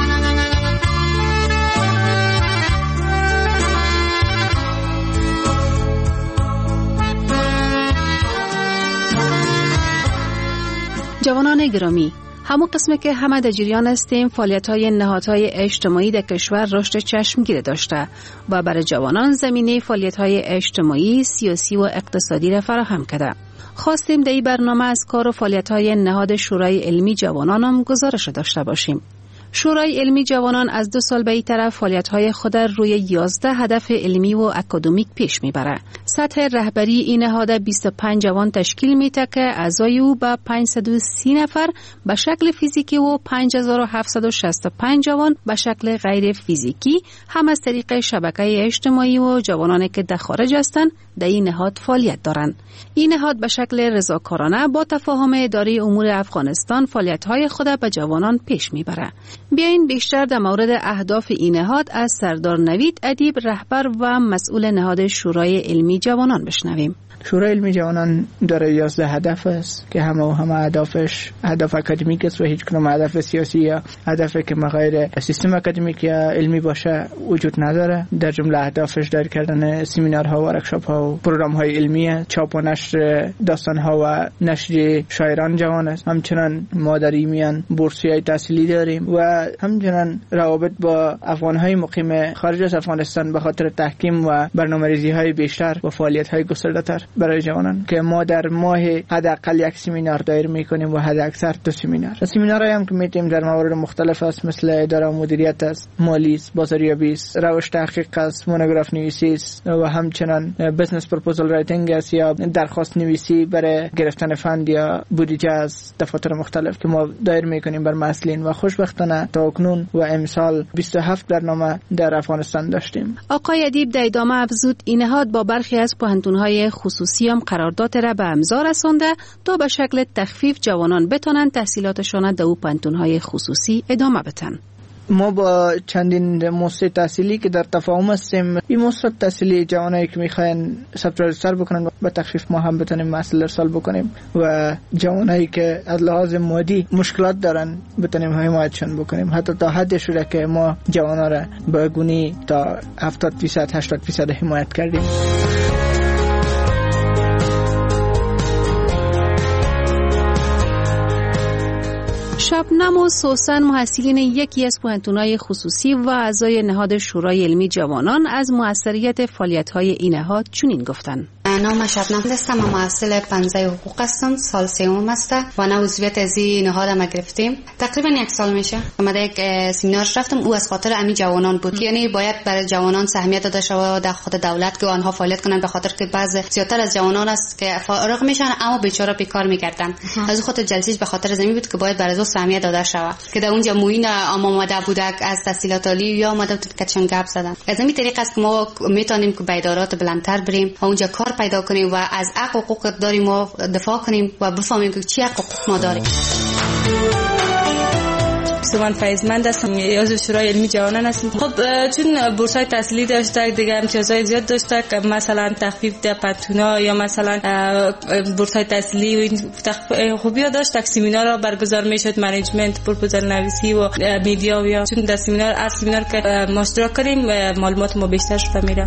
[SPEAKER 15] جوانان گرامی، همون قسمه که همه در جریان هستیم فعالیت‌های نهادهای اجتماعی در کشور رشد چشمگیر داشته و برای جوانان زمینه فعالیت‌های اجتماعی، سیاسی و اقتصادی را فراهم کرده. خواستیم در این برنامه از کار و فعالیت‌های نهاد شورای علمی جوانان هم گزارش داشته باشیم. شورای علمی جوانان از 2 سال به این طرف فعالیت‌های خود روی 11 هدف علمی و اکادمیک پیش میبره. سطح رهبری این نهاد 25 جوان تشکیل میده که اعضای او به 530 نفر به شکل فیزیکی و 5765 جوان به شکل غیر فیزیکی هم از طریق شبکه اجتماعی و جوانانی که در خارج هستند در این نهاد فعالیت دارند. این نهاد به شکل رضاکارانه با تفاهم اداره امور افغانستان فعالیت‌های خود به جوانان پیش میبره. بیاین بیشتر در مورد اهداف این نهاد از سردار نوید ادیب رهبر و مسئول نهاد شورای علمی جوانان بشنویم.
[SPEAKER 12] شورای علمی جوانان داره 11 هدف است که همه اهدافش هدف اکادمیک است و هیچ کنم هدف سیاسی یا هدفی که غیر سیستم اکادمیک یا علمی باشه وجود نداره. در جمله اهدافش در کردن سمینارها و ورکشاپ‌ها و پروگرام‌های علمی، چاپ و نشر داستان‌ها و نشر شاعران جوان است. همچنین ما در ایمیان بورسیه‌های تحصیلی داریم و همچنین روابط با افغان‌های مقیم خارج از افغانستان به خاطر تحکیم و برنامه‌ریزی‌های بیشتر و فعالیت‌های گسترده‌تر. برای جوانان که ما در ماه حداقل یک سمینار دایر میکنیم و حداکثر 2 سمینار. سمینارهایی هم که میتیم در موارد مختلف است، مثل اداره و مدیریت است، مالی است، بازاریابی است، روش تحقیق است، مونوگراف نویسی است و همچنان بزنس پروپوزال رایتینگ است یا درخواست نویسی برای گرفتن فند یا بودجه از دفاتر مختلف که ما دایر میکنیم بر مسئولین و خوشبختانه تا اکنون و امسال 27 برنامه در افغانستان داشتیم.
[SPEAKER 3] آقای ادیب در ادامه افزود این نهاد با برخی از پوهنتون‌های خصوصی هم قرارداد را به امضا رسانده تا به شکل تخفیف جوانان بتونن تحصیلاتشان در او پوهنتون‌های خصوصی ادامه بدن.
[SPEAKER 12] ما با چندین مؤسسه تحصیلی که در تفاهم هستیم، این مؤسسات تحصیلی جوانایی که میخواین ثبت رجیستر بکنن با تخفیف ما هم بتونیم محصول ارسال بکنیم و جوانایی که از لحاظ مادی مشکلات دارن بتونیم حمایتشون بکنیم، حتی تا حدی شده که ما جوانا را به گونی تا 70% 80% حمایت کردیم.
[SPEAKER 3] شبنم و سوسن محصلین یکی از پوهنتون‌های خصوصی و اعضای نهاد شورای علمی جوانان از موثریت فعالیت‌های این نهاد چنین گفتند:
[SPEAKER 4] نام شبنم هستم و محصل پنجه حقوق هستم، سال 3 است و نه عضویت از این نهاد ما گرفتیم. تقریبا 1 سال میشه من یک سمینار رفتم، او از خاطر امی جوانان بود، یعنی باید برای جوانان سهمیت داده شود در خود دولت که آنها فعالیت کنند، به خاطر که بعضی زیادتر از جوانان است که فارغ میشن اما بیچاره بیکار میگردن. از خاطر جلسه‌اش به خاطر زمین بود که باید برای او سهمیت داده شود که در اونجا موین آماده بودک از تحصیلات عالی یا آمده بود کچن گپ زدن. از این طریق است که ما میتونیم که به ادارات بلندتر بریم و اونجا کار پیدا کنیم و از حقوق داریم و دفاع کنیم و بفهمیم که چی حقوق ما داریم.
[SPEAKER 5] من فیضمند هستم، عضو شورای علمی جوانان هستم. خب چون بورس‌های تحصیلی داشته، دیگه امتیازهای زیاد داشته که مثلا تخفیف در پنتونا یا مثلا بورس‌های تحصیلی و این خوبی‌ها داشت. سمینارها برگزار میشد، منیجمنت، پروپوزال نویسی و میدیا یا چون در سمینار که ما اشتراک کردیم معلومات ما بیشتر شده میره.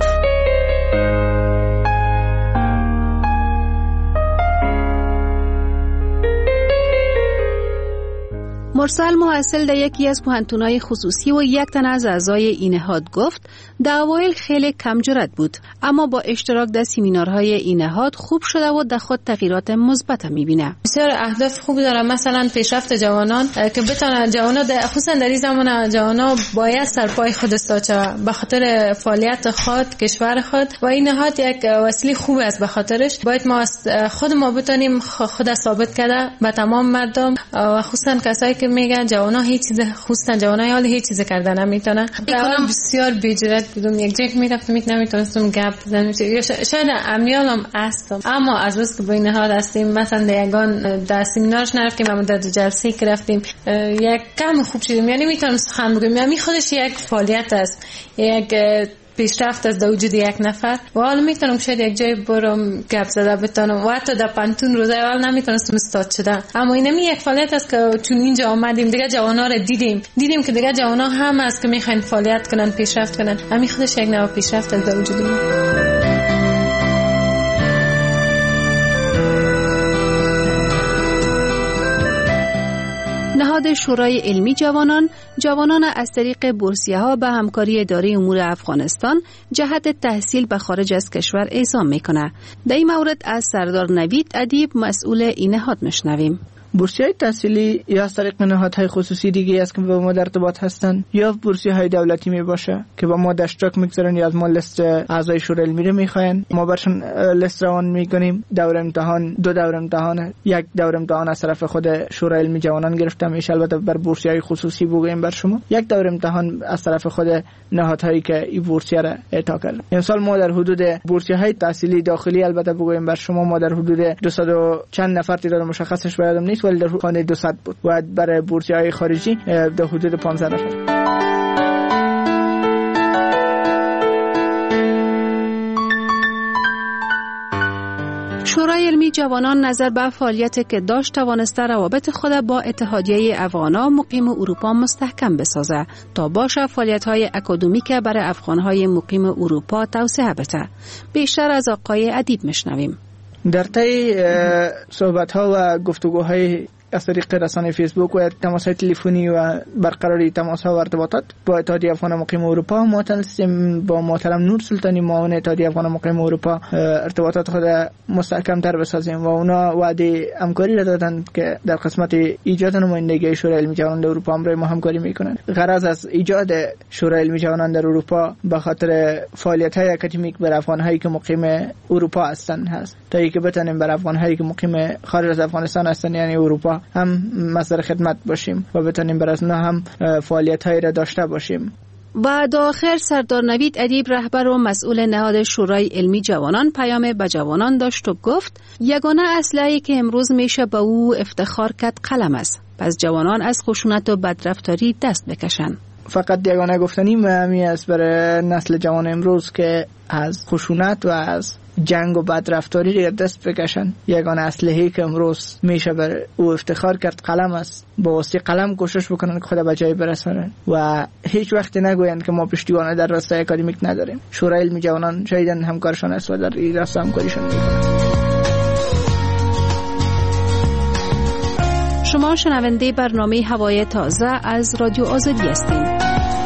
[SPEAKER 3] مرسل محصل در یکی از پوهنتون‌های خصوصی و یک تن از اعضای این نهاد گفت در اوایل خیلی کم جرأت بود، اما با اشتراک در سمینارهای این نهاد خوب شده و در خود تغییرات مثبت می‌بینه.
[SPEAKER 5] بسیار اهداف خوب داره، مثلا پیشرفت جوانان که بتونن جوانان خصوصا در این زمان جوانان باید سرپای خود استاد به خاطر فعالیت خود کشور خود و این نهاد یک وسیله خوب است. به خاطرش باید ما خود ما بتونیم خود ثابت کرده به تمام مردم و خصوصا کسایی که میگن جوانا هیچ چیز، خصوصا جوانای حال هیچ چیز کردن نمیتونن. من بسیار بی‌جرأت بودم، یک جایی میرفتم نمیتونستم گپ بزنم، شاید امیالم هستم، اما از بس که با این نهاد هستیم مثلا دیگان در سمینارش نرفتیم اما در جلسه که رفتیم یک کم خوب شدیم، یعنی میتونم سخن بگم، یعنی خودش یک فعالیت است، یک پیشرفت از در وجود یک نفر و حالا میتونم شاید یک جای برم گپ زده بتونم و حتی در پنتون روزه اول نمیتونستم استاد شدم، اما اینمی یک فعالیت است که چون اینجا آمدیم دیگه جوانا رو دیدیم که دیگه جوانا هم است که میخواین فعالیت کنن، پیشرفت کنن، همین خودش یک نوع پیشرفت از در وجود ما.
[SPEAKER 3] نهاد شورای علمی جوانان از طریق بورسیه‌ها به همکاری اداره امور افغانستان جهت تحصیل به خارج از کشور اعزام میکنه. در این مورد از سردار نوید ادیب مسئول این نهاد میشنویم.
[SPEAKER 12] بورسیه‌های تحصیلی یا از طریق نهادهای خصوصی دیگه است که با ما در ارتباط هستند یا بورسیه‌های دولتی می باشه که با ما در اشتراک میگذارن یا از ما لیست اعضای شورای علمی رو میخواین، ما برشون لیست روان میکنیم. دور امتحان 2 دور امتحان، یک دور امتحان از طرف خود شورای علمی جوانان گرفته میشه، البته بر بورسیه‌های خصوصی بگویم بر شما، یک دور امتحان از طرف خود نهادهایی که این بورسیه را اعطا کردن. امسال ما در حدود بورسیه‌های تحصیلی داخلی البته بگویم بر شما ما در حدود 200 چند نفر تعداد مشخصش یادم نیست ولی در خانه 200 بود و برای بورسیه‌های خارجی در حدود 15 نفر.
[SPEAKER 3] شورای علمی جوانان نظر به فعالیتی که داشت توانسته روابط خود با اتحادیه افغان‌ها مقیم اروپا مستحکم بسازه تا باشه فعالیت‌های اکادمیک برای افغان‌های مقیم اروپا توسعه بده. بیشتر از آقای ادیب میشنویم.
[SPEAKER 12] در طی صحبت‌ها و گفتگوهای از طریق رسانه فیسبوک و تماس‌های تلفنی و برقراری تماس‌ها و ارتباطات با اتحادیه افغان مقیم اروپا متناسب با محترم نور سلطانی معاون اتحادیه افغان مقیم اروپا ارتباطات خود محکم تر بسازیم و اونا وعده همکاری را دادند که در قسمت ایجاد نمایندگی شورای علمی جوانان در اروپا همراه ما همکاری میکنند. غرض از ایجاد شورای علمی جوانان در اروپا به خاطر فعالیت‌های اکادمیک بر افغان‌هایی که مقیم اروپا هستند هست تا اینکه بتونیم بر افغان‌هایی که مقیم خارج از افغانستان هستند یعنی اروپا هم مصدر خدمت باشیم و بتونیم بر اساس هم فعالیت‌هایی را داشته باشیم.
[SPEAKER 3] و در آخر سردار نوید ادیب رهبر و مسئول نهاد شورای علمی جوانان پیام به جوانان داشت و گفت یگانه اسلحه‌ای که امروز میشه به او افتخار کرد قلم است. پس جوانان از خشونت و بدرفتاری دست بکشن.
[SPEAKER 12] فقط یگانه گفتنی مهمی است برای نسل جوان امروز که از خشونت و از جنگ و بدرفتاری دیگر دست بکشن. یگانه اسلحه‌ای که امروز میشه بر او افتخار کرد قلم است. با واسطه قلم کوشش بکنن که خود به جای برسونن و هیچ وقت نگوین که ما پشتیبان در راستای اکادمیک نداریم. شورای علمی جوانان شایدن همکارشان است و در این راستا همکاریشان میکنن.
[SPEAKER 3] شما شنونده برنامه هوای تازه از رادیو آزادی هستید.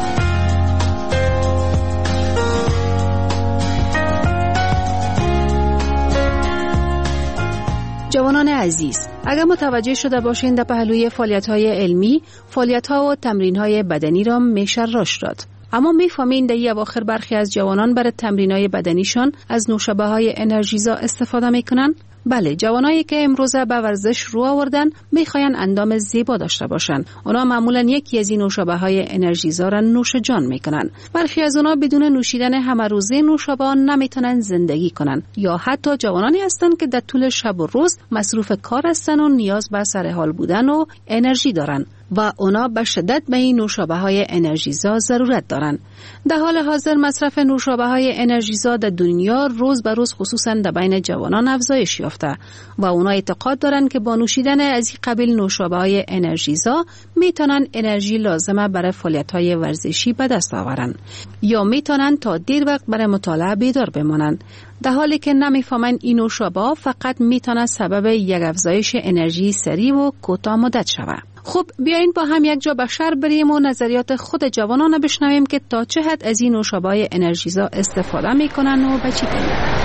[SPEAKER 3] جوانان عزیز، اگر متوجه شده باشین در پهلوی فعالیت‌های علمی، فعالیت‌ها و تمرین‌های بدنی را میشه رشد داد. اما میفهمین در اواخر برخی از جوانان برای تمرین‌های بدنیشان از نوشابه‌های انرژیزا استفاده میکنن؟ بله، جوانایی که امروزه به ورزش رو آوردن میخواین اندام زیبا داشته باشن. اونا معمولا یکی از این نوشابه‌های انرژیزا را نوش جان میکنن. برخی از اونا بدون نوشیدن همه روزه نوشابه نمیتونن زندگی کنن، یا حتی جوانانی هستن که در طول شب و روز مصروف کار هستن و نیاز به سرحال بودن و انرژی دارن و اونا به شدت به این نوشابه‌های انرژیزا ضرورت دارن. در حال حاضر مصرف نوشابه‌های انرژیزا در دنیا روز به روز خصوصا در بین جوانان افزایش یافته و اونا اعتقاد دارن که با نوشیدن از این قبیل نوشابه‌های انرژیزا میتونن انرژی لازمه برای فعالیت‌های ورزشی به دست آورن یا میتونن تا دیر وقت برای مطالعه بیدار بمانن، در حالی که نمیفهمن این نوشابه فقط میتونه سبب یک افزایش انرژی سریع و کوتاه مدت شود. خب بیاین با هم یک جا به شهر بریم و نظریات خود جوانان بشنویم که تا چه حد از این نوشابه‌های انرژیزا استفاده میکنن و به چی دلیل.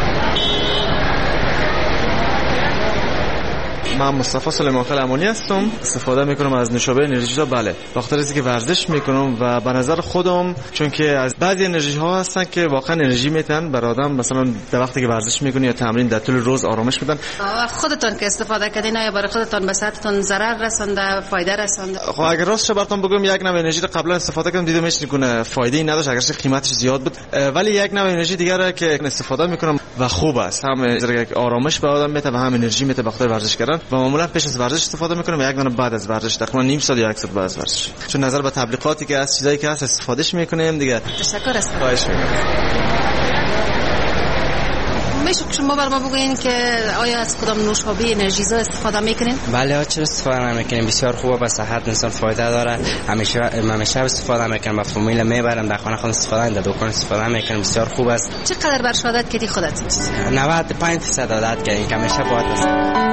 [SPEAKER 6] من مصطفی سلیمان خیل امانی هستم. استفاده میکنم از نوشابه انرژیزا، بله، بخاطر اینکه ورزش میکنم و به نظر خودم چون که از بعضی انرژی ها هستن که واقعا انرژی میتن بر آدم، مثلا در وقتی که ورزش میکنی یا تمرین در طول روز آرامش میدن.
[SPEAKER 3] خودتون که استفاده کردین یا برای خودتون به صحتتون ضرر رسونده، فایده رسونده؟
[SPEAKER 6] خب اگر راستش براتون بگم یک نوع انرژی رو قبلا استفاده کردم دیدم هیچ نکنه فایده ای نداشت، اگرچه قیمتش زیاد بود، ولی یک نوع انرژی دیگه که استفاده میکنم و خوب است، هم آرامش به آدم میده و هم انرژی میده به خاطر ورزش کردن و معمولا پیش از ورزش استفاده میکنم و یک دونه بعد از ورزش، تقریبا نیم ساعت یا یک ساعت بعد از ورزش، چون نظر به تبلیغاتی که از چیزایی که هست استفادهش میکنیم دیگه.
[SPEAKER 3] تشکر است.
[SPEAKER 6] خواهش میکنم.
[SPEAKER 3] میشه شما بر ما بگوین که آیا از کدام نوشابه انرژیزا استفاده میکنین؟
[SPEAKER 7] بله، چرا استفاده نمیکنیم؟ بسیار خوبه، به صحت انسان فایده داره. همیشه استفاده میکنم، با فامیل میبرم در خانه خودم استفاده، در دکان استفاده میکنم، بسیار خوب است.
[SPEAKER 3] چقدر بر عادت کردی خودت؟
[SPEAKER 7] 95% عادت کردیم که همیشه باید است.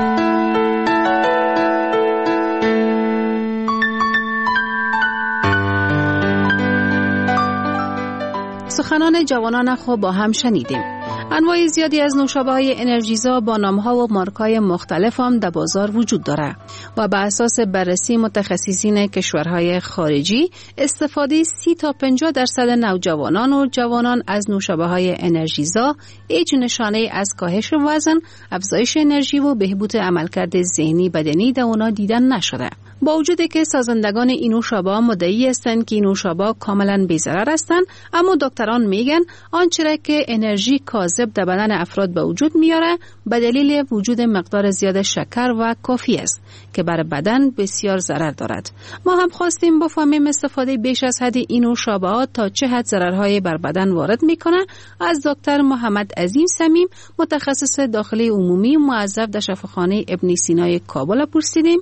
[SPEAKER 3] سخنان جوانان خوب با هم شنیدیم. انواع زیادی از نوشابه‌های انرژیزا با نام‌ها و مارک‌های مختلف هم در بازار وجود داره و بر اساس بررسی متخصصین کشورهای خارجی استفاده 30 تا 50% نوجوانان و جوانان از نوشابه‌های انرژیزا هیچ نشانه از کاهش وزن، افزایش انرژی و بهبود عملکرد ذهنی بدنی در اونا دیدن نشده. با وجودی که سازندگان این نوشابه مدعی هستند که این نوشابه کاملا بی‌ضرر هستند، اما دکتران میگن آنچه که انرژی کاذب در بدن افراد به وجود میاره به دلیل وجود مقدار زیاد شکر و کافی است که بر بدن بسیار ضرر دارد. ما هم خواستیم بفهمیم استفاده بیش از حد این نوشابه تا چه حد ضررهای بر بدن وارد میکنه. از دکتر محمد عظیم صمیم، متخصص داخلی عمومی معذب در شفاخانه ابن سینای کابل پرسیدیم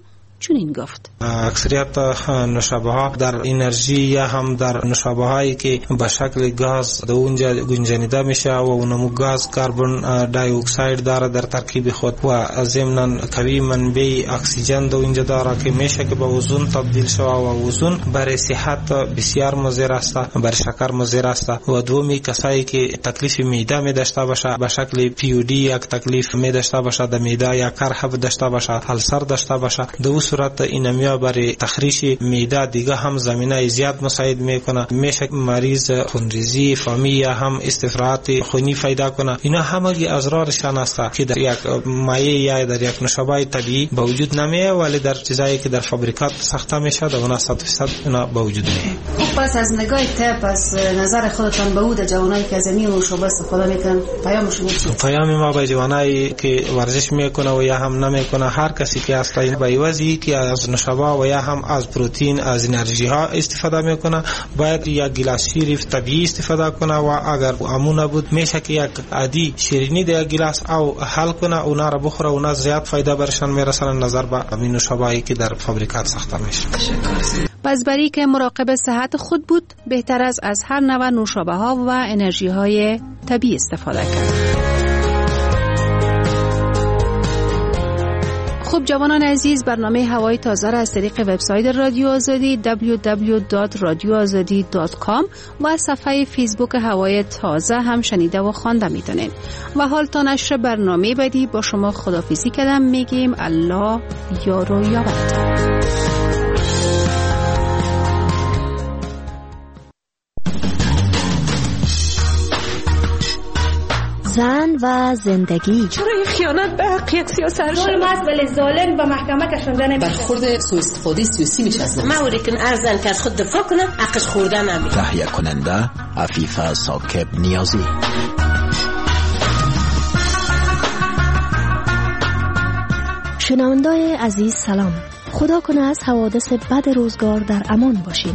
[SPEAKER 3] چنین گفت:
[SPEAKER 8] اکثریت نوشابه ها در انرژی یا هم در نوشابه هایی که به شکل گاز در اونجا گنجانیده میشه و اونمو گاز کربن دی اکساید داره در ترکیب خود و ضمن قوی منبع اکسیژن در اینجا داره که میشه که به اوزون تبدیل شود و اوزون برای صحت بسیار مضر است، برای شکر مضر است. و دومی کسایی که تکلیف معده می داشته باشه به شکل پی او دی یک تکلیف می داشته باشه در معده یا کرخ داشته باشه، السر داشته باشه، در اون صورت اینمیا برای تخریش معده دیگه هم زمینه زیاد مساعد میکنه. میشه مریض خونریزی فامی یا هم استفراغات خونی پیدا کنه. اینا همگی اضرارشان است که در یک مایع یا در یک نوشابه طبیعی به وجود نمیاد، ولی در چیزایی که در فابریکات ساخته میشه در اون 100% اینا به وجود میاد.
[SPEAKER 9] خب پس از نگاه تپ از نظر خودتان به اود جوانایی که از این نوشابه استفاده میکنن پیامش چیه؟
[SPEAKER 8] پیام ما به جوانایی که ورزش میکنه و یا هم نمیکنه، هر کسی که است به عوضی که از نوشابه و یا هم از پروتئین از انرژی ها استفاده میکنه باید یک گلاس شیر طبیعی استفاده کنه و اگر امون بود میشه که یک عادی شیرینی در گلاس او حل کنه اونا را بخوره، اونا زیاد فایده برشان میرسه نظر به این نوشابه‌ای که در فابریکات ساخته میشه.
[SPEAKER 3] پس برای که مراقب صحت خود بود بهتر است از هر نوع نوشابه ها و انرژی های طبیعی استفاده کرد. خب جوانان عزیز، برنامه هوای تازه را از طریق وبسایت رادیو آزادی www.radioazadi.com و صفحه فیسبوک هوای تازه هم شنیده و خوانده میتونید. و حال تا نشر برنامه بعدی با شما خداحافظی کردم، میگیم الله یار و یاورتان.
[SPEAKER 2] زن و زندگی.
[SPEAKER 10] چرا این خیانت به حق یک سیاست
[SPEAKER 9] ظلم است ولی ظالم به محکمه کشانده نمیشه.
[SPEAKER 10] برخورد سوء استفاده سیاسی میشه از موری که ارزن که از خود دفاع کنه حقش خوردن نمیشه.
[SPEAKER 16] تهیه کننده عفیفه ساکب نیازی.
[SPEAKER 2] شنوندای عزیز سلام. خدا کنه از حوادث بد روزگار در امان باشین.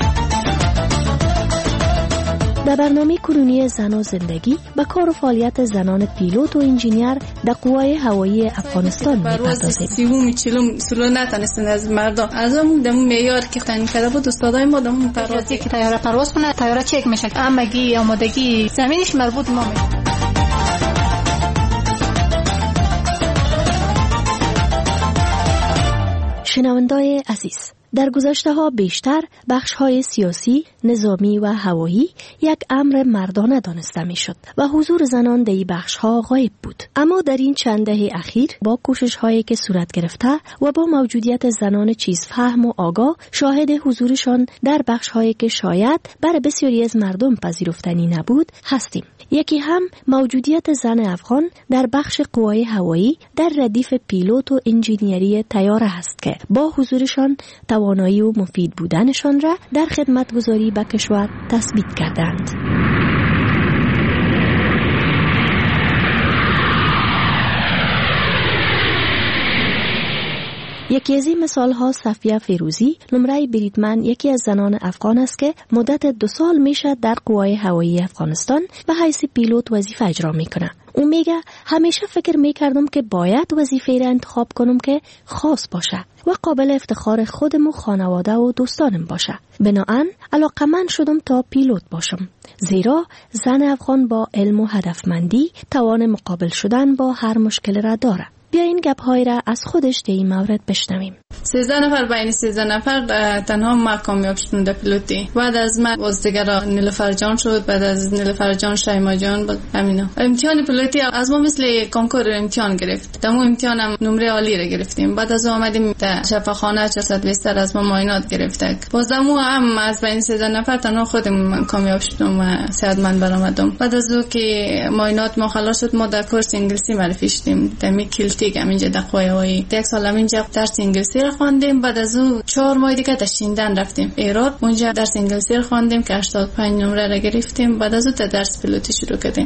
[SPEAKER 2] در برنامه کنونی زن و زندگی به کار و فعالیت زنان پیلوت و انجینیر در قوای هوایی افغانستان می‌پردازیم.
[SPEAKER 5] سیوم چلم سلو نتونستن از مردم از اون دم معیار که تعیین کرده بود استادای ما دم پروازی که طیاره پرواز کنه طیاره چک میشه، آمادگی آمادگی زمینش مربوط ما میشه.
[SPEAKER 2] شنوندای عزیز، در گذشته ها بیشتر بخش های سیاسی، نظامی و هوایی یک امر مردانه دانسته می شد و حضور زنان در این بخش ها غایب بود. اما در این چند دهه اخیر با کوشش هایی که صورت گرفته و با موجودیت زنان چیزفهم و آگاه شاهد حضورشان در بخش هایی که شاید بر بسیاری از مردم پذیرفتنی نبود هستیم. یکی هم موجودیت زن افغان در بخش قوای هوایی در ردیف پیلوت و انجینیری طیاره است که با حضورشان توانایی و مفید بودنشان را در خدمتگزاری به کشور تثبیت کردند. یکی از این مثال ها صفیه فیروزی، نمره بریدمن، یکی از زنان افغان است که مدت 2 سال میشه در قوای هوایی افغانستان به حیث پیلوت وظیفه اجرا میکنه. او میگه همیشه فکر میکردم که باید وظیفه را انتخاب کنم که خاص باشه و قابل افتخار خودم و خانواده و دوستانم باشه. بناهن علاقمند شدم تا پیلوت باشم، زیرا زن افغان با علم و هدفمندی توان مقابل شدن با هر مشکل را داره. بیاین گپ‌های را از خودش در این مورد بشنویم.
[SPEAKER 5] 13 نفر بین 13 نفر تنها ما کامیاب شدیم در پیلوتی. بعد از من باز دیگه نیلوفر جان شد، بعد از نیلوفر جان شیما جان، بعد همینا. امتحان پیلوتی از ما مثل کنکور امتحان گرفت. تمام امتحانم نمره عالی را گرفتیم. بعد از اومدیم در شفاخانه 400 لیستر از ما معاینات گرفتک. باز هم از بین 13 نفر تنها خودم کامیاب شدم و صحتمند برآمدم. بعد از او که معاینات ما خلاص شد، ما در کورس انگلیسی معرفی شدیم. در میکلتیک همینجا در قوای هوایی. یک سال همینجا درس انگلیسی را خواندیم. بعد از او 4 ماه دیگه در شیندن رفتیم ایران، اونجا درس انگلیسی را خواندیم که 85 نمره را گرفتیم. بعد از او درس پیلوتی شروع کردیم.
[SPEAKER 2] پیلوت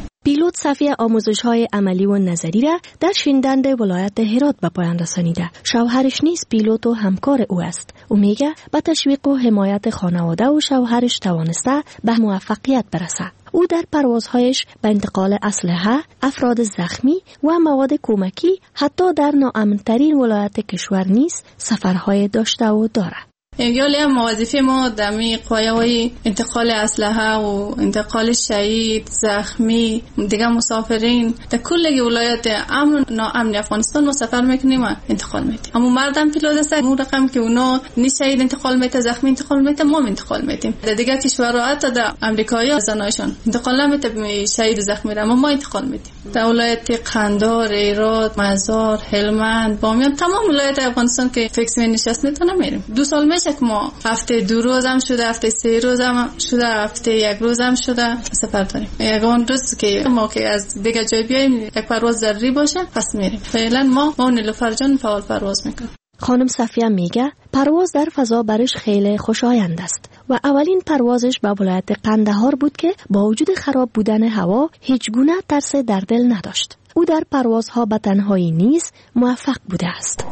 [SPEAKER 11] پیلوت صفیه آموزش‌های عملی و نظری را در شینڈند ولایت هرات به پایان رسانیده. شوهرش نیز پیلوت و همکار او است. او میگه با تشویق و حمایت خانواده و شوهرش توانسته به موفقیت برسه. او در پروازهایش به انتقال اسلحه، افراد زخمی و مواد کمکی حتی در ناامن‌ترین ولایت کشور نیز سفرهای داشته و داره.
[SPEAKER 5] یالی هم وظیفه ما دمی قوایای انتقال اسلحه و انتقال شهید، زخمی، دیگه مسافرین در کل ولایت امن و ناامن افغانستان ما سفر میکنیم و انتقال میدیم. اما مردم پیلوت است، اون رقم که اونا نی شهید انتقال میده، زخمی انتقال میده، ما انتقال میدیم. در دیگه کشورها حتی در امریکایی زنایشان انتقال نمیده شهید و زخمی را، اما ما انتقال میدیم. در ولایت قندهار، هرات، مزار، هلمند، بامیان، تمام ولایت افغانستان که فکس نشست میتونه میریم. 2 سال میشه که ما هفته 2 روز هم شده، هفته 3 روز هم شده، هفته 1 روز هم شده سفر داریم. یگان روز که ما که از دیگه جای بیایم یک پرواز ضروری باشه پس میریم. فعلا ما نیلوفر جان فعال پرواز میکنیم.
[SPEAKER 11] خانم صفیه میگه پرواز در فضا برش خیلی خوشایند است و اولین پروازش به ولایت قندهار بود که با وجود خراب بودن هوا هیچ گونه ترس در دل نداشت. او در پروازها به تنهایی نیز موفق بوده است.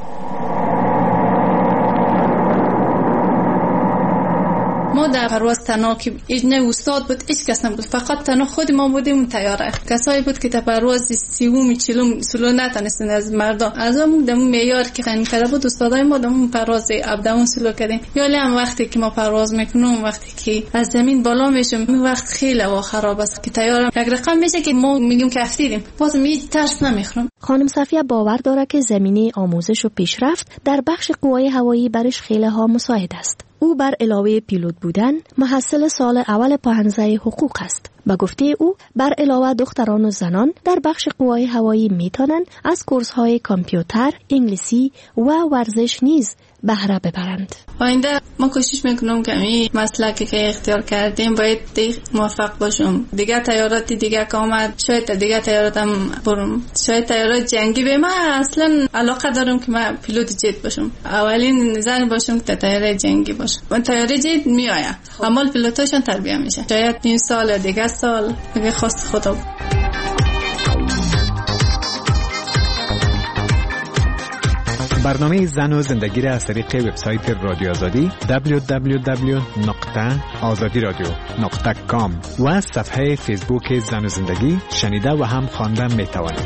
[SPEAKER 5] ما در پرواز تنها که نه استاد بود، هیچ کس نبود، فقط تنها خود ما بودیم. طیاره کسایی بود که در پرواز 30 40 سلو نتونستن از مردم از اون دم معیار که خن کرده بود استادای ما دم پرواز 17 سلو کردیم. یالی هم وقتی که ما پرواز میکنیم، وقتی که از زمین بالا میشیم، این وقت خیلی هوا خراب است که طیاره یک رقم میشه که ما میگیم که افتیدیم، باز می ترس نمیخورم.
[SPEAKER 11] خانم صفیه باور داره که زمینه آموزش و پیشرفت در بخش قوای هوایی برش خیلی ها مساعد است. او بر علاوه پیلوت بودن محصل سال اول پاهنزه حقوق است. با گفته او بر علاوه دختران و زنان در بخش قوای هوایی میتونن از کورس‌های کامپیوتر، انگلیسی و ورزش نیز بهره ببرند.
[SPEAKER 5] آینده ما کوشش میکنم که این مسلکی که اختیار کردیم باید موفق باشم. دیگه تیارات دیگه که آمد، شاید دیگه تیاراتم برم، شاید تیارات جنگی به من اصلا علاقه دارم که من پیلوت جت باشم. اولین زن باشم که تیاره جنگی باشم. من تیاره جت میآید، اما پیلوتاشون تربیت میشه. شاید این سال دیگه سال اگه خواست خدا.
[SPEAKER 13] برنامه زن و زندگی را از طریق وبسایت رادیو آزادی www.azadiradio.com و از صفحه فیسبوک زن و زندگی شنیده و هم خواندن میتوانید.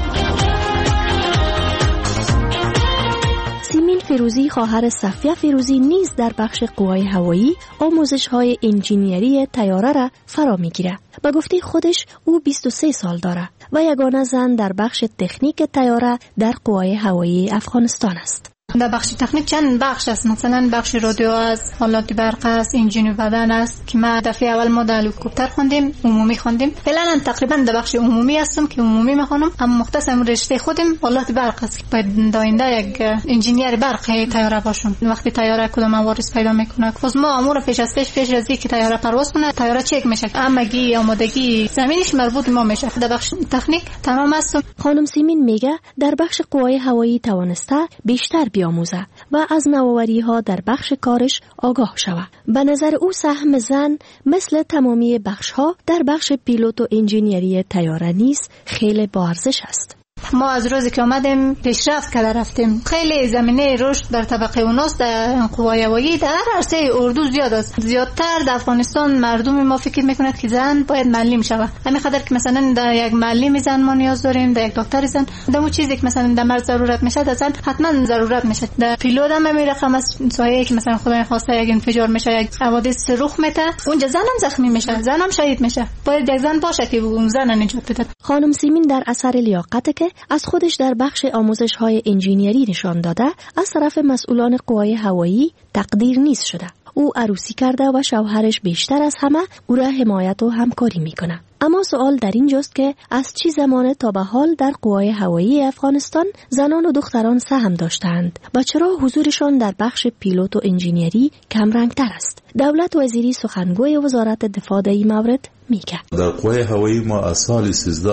[SPEAKER 11] سیمین فیروزی خواهر صفیه فیروزی نیز در بخش قوای هوایی آموزش‌های انجینیری طیاره را فرا میگیره. با گفته خودش او 23 سال داره و یگانه زن در بخش تکنیک طیاره در قوای هوایی افغانستان است.
[SPEAKER 14] در بخش تکنیک چند بخش است، مثلا بخش رادیو است، حالات برق است، انجین بدن است که ما دفعه اول ما در هلیکوپتر خوندیم، عمومی خوندیم. فعلا تقریبا در بخش عمومی هستم که عمومی میخونم، اما مختص رشته خودم حالات برق است که باید آینده یک انجینیر برق طیاره باشم. وقتی طیاره کدام عوارض پیدا میکنه خود ما امور پیش از اینکه طیاره پرواز کنه طیاره چک میشه، آمادگی زمینش مربوط ما میشه. در بخش تکنیک تمام هستم.
[SPEAKER 11] خانم سیمین میگه در بخش قوای هوایی توانسته بیشتر بیاموزه و از نوآوری‌ها در بخش کارش آگاه شود. به نظر او سهم زن مثل تمامی بخش‌ها در بخش پیلوت و انجینیری طیاره نیز خیلی با ارزش است.
[SPEAKER 14] ما از روزی که آمدیم پیشرفت کرده رفتیم. خیلی زمینه رشد در طبقه اوناست. در قوای هوایی در هر عرصه اردو زیاد است. زیادتر در افغانستان مردم ما فکر میکند که زن باید معلم شود. همین خاطر که مثلا در یک معلم زن ما نیاز داریم، در یک دکتر زن، در اون چیزی که مثلا در مرد ضرورت میشه در زن حتما ضرورت میشه. در پیلوت هم همین رقم است. سایه که مثلا خدای خواسته یک انفجار میشه، یک حوادث رخ میده، اونجا زن هم زخمی میشه، زن هم شهید میشه. باید یک زن باشه که اون زن نجات بده.
[SPEAKER 11] خانم سیمین در اثر لیاقت که از خودش در بخش آموزش‌های انجینیری نشان داده از طرف مسئولان قوای هوایی تقدیر نیز شده. او عروسی کرده و شوهرش بیشتر از همه او را حمایت و همکاری میکنه. اما سوال در اینجاست که از چه زمانه تا به حال در قوای هوایی افغانستان زنان و دختران سهم داشتند و چرا حضورشان در بخش پیلوت و انجینیری کم رنگتر است؟ دولت وزیری سخنگوی وزارت دفاع در این مورد میگه.
[SPEAKER 17] در قوه هوایی ما از سال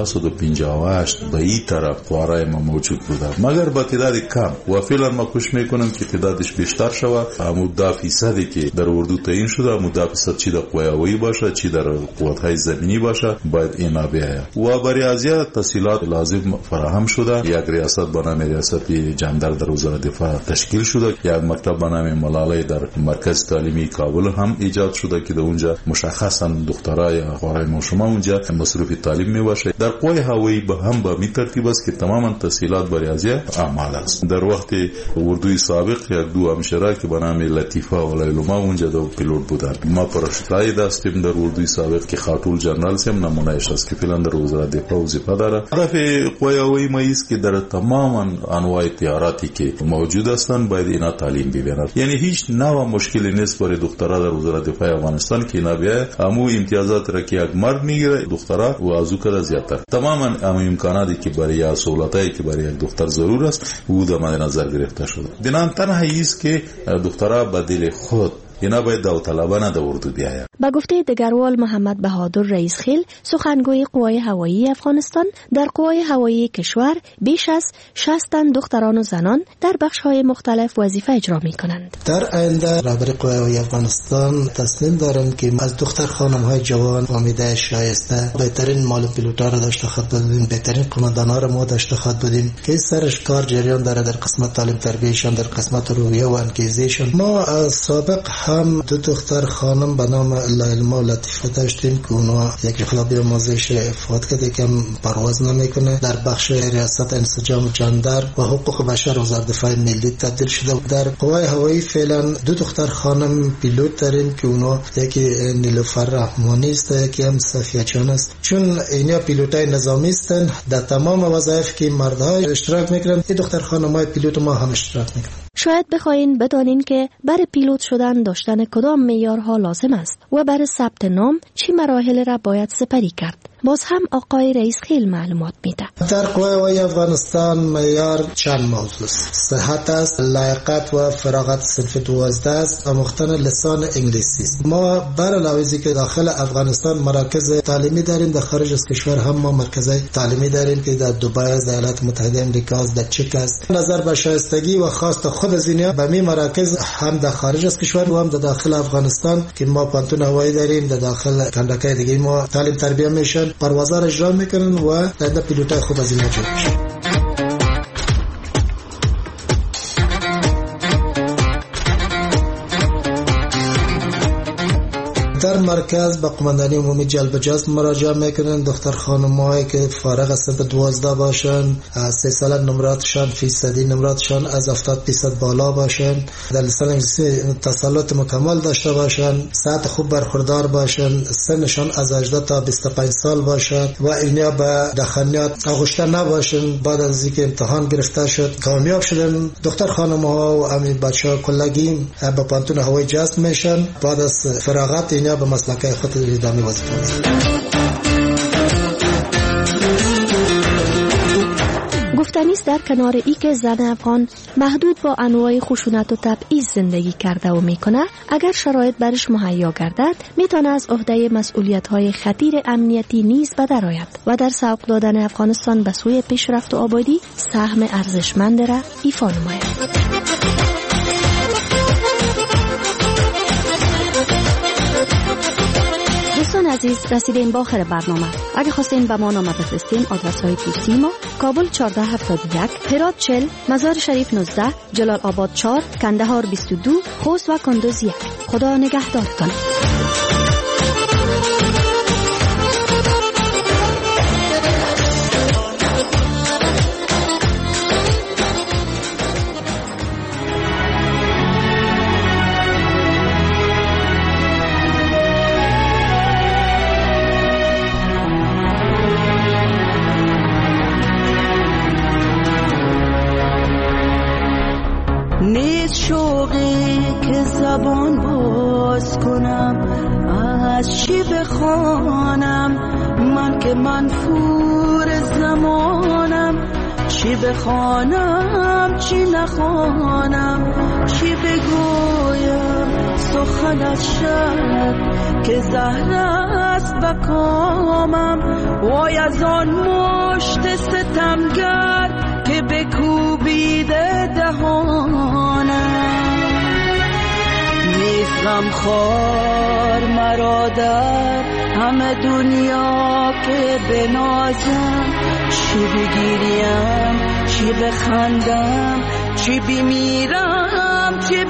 [SPEAKER 17] 1358 به این طرف قواره ما موجود بوده، مگر با تعداد کم و فعلا ما کوشش میکنم که تعدادش بیشتر شود. مدت فیصدی که در اردو تعیین شده، مدت فیصد چی در قوه هوایی باشه چی در قوت‌های زمینی باشه باید اینا بیاید و برای ازیا تسهیلات لازم فراهم شده. یک ریاست به نام ریاست جندر در وزارت دفاع تشکیل شده، یک مکتب به نام ملاله در مرکز تعلیمی کابل هم ایجاد شده که در اونجا مشخصا دخترای قواره ما شما اونجا مصروف تعلیم میباشه. در قوه هوایی به هم به می ترتیب است که تماما تسهیلات برای ازیا اعمال است. در وقت اردوی سابق یک دو همشیره که به نام لطیفه و لیلما اونجا دو پیلوت بودن. ما پراشوتای داشتیم در اردوی سابق که خاتون جنرال سیم نمونهش است که فعلا در وزارت دفاع وظیفه داره. هدف قوه هوایی ما است که در تماما انواع طیاراتی که موجود هستند باید اینا تعلیم ببینند. یعنی هیچ نوع مشکلی نیست برای دخترها در وزارت دفاع افغانستان که اینا بیاید امو امتیازات را که یک مرد میگیره دخترها و ازو کده زیادتر. تماما امکاناتی که برای سہولتایی که برای یک دختر ضرور است او در مد نظر گرفته شده. بنان تنهایی است که دخترها به دل خود اینا باید داوطلبانه در اردو بیاید.
[SPEAKER 11] با گفته دگروال محمد بهادر رئیس خیل سخنگوی قوای هوایی افغانستان، در قوای هوایی کشور بیش از 60 تن دختران و زنان در بخش‌های مختلف وظیفه اجرا می‌کنند.
[SPEAKER 18] در آینده رهبر قوای هوایی افغانستان تصمیم دارند که از دختر خانم‌های جوان امیده شایسته بهترین مال پیلوتا را داشته خواهد بودیم، بهترین قماندان‌ها را ما داشته خواهد بودیم که سرش کار جریان داره در قسمت تعلیم تربیتشان، در قسمت روحیه و انگیزشان. ما از سابق هم دو دختر خانم به نام لیلما و لطیفه داشتیم که اونا یک اختلال آموزش فوت کرده که پرواز نمیکنه. در بخش ریاست انسجام جندر و حقوق بشر وزارت دفاع ملی تبدیل شده. در قوای هوایی فعلا دو دختر خانم پیلوت داریم که اونا یکی نیلوفر رحمانی است، یکی هم صفیه جان است. چون اینا پیلوتای نظامی هستن در تمام وظایف که مردها اشتراک میکنن، این دختر خانمای پیلوت ما هم اشتراک میکنن.
[SPEAKER 11] شاید بخواین بدانین که برای پیلوت شدن داشتن کدام معیارها لازم است و برای ثبت نام چی مراحل را باید سپری کرد. باز هم آقای رئیس خیل معلومات میده.
[SPEAKER 18] در قوای هوایی افغانستان معیار چند موضوع است. صحت است، لیاقت و فراغت صنف 12 است، آموختن لسان انگلیسی است. ما بر علاوه که داخل افغانستان مراکز تعلیمی داریم، در خارج از کشور هم ما مرکزهای تعلیمی داریم که در دبی است، در ایالات متحده آمریکا است، در چک است. نظر به شایستگی و خواست خود از اینا به می مراکز هم در خارج از کشور و هم در داخل افغانستان که ما پانتون هوایی داریم، در داخل کندکای دیگه ما تعلیم تربیت میشن، پروازها را اجرا میکنن و در پیلوتای خوب از اینا جور میشن. در مرکز به قماندانی عمومی جلب جذب مراجعه میکنن. دختر خانم‌هایی که فارغ از صنف 12 باشن، 3 ساله نمراتشان فیصدی نمراتشان از 70% بالا باشن، در لسان انگلیسی تسلط مکمل داشته باشن، ساعت خوب برخوردار باشن، سنشان از 18 تا 25 سال باشد و اینا به دخانیات آغشته نباشن. بعد از اینکه امتحان گرفته شد کامیاب شدن، دختر خانم‌ها و همین بچه‌ها کلگی به پانتون هوایی جذب میشن. بعد از فراغت اینا به مسلکه خود ادامه وظیفه می‌دن.
[SPEAKER 11] گفتنی است در کنار ای که زن افغان محدود با انواع خشونت و تبعیض زندگی کرده و میکنه، اگر شرایط برش مهیا گردد میتونه از عهده مسئولیت‌های خطیر امنیتی نیز بدرآید و در سوق دادن افغانستان به سوی پیشرفت و آبادی سهم ارزشمند را ایفا نماید. دوستان عزیز، رسیدیم به آخر برنامه. اگه خواستین به ما نامه بفرستین، آدرس های پستی ما: کابل 1471، هرات 40، مزار شریف 19، جلال آباد 4، کندهار 22، خوست و کندوز 1. خدا نگهدارتان.
[SPEAKER 19] نیست شوقی که زبان باز کنم، از چی بخوانم من که منفور زمانم، چی بخوانم چی نخوانم، چی بگویم سخنت شد که زهر است به کامم، وای از آن مشت ستمگر که بکوبیده دهانم. نیست غمخوار مرا در همه دنیا که بنازم، چی بگیریم چی بخندم، چی بمیرم چی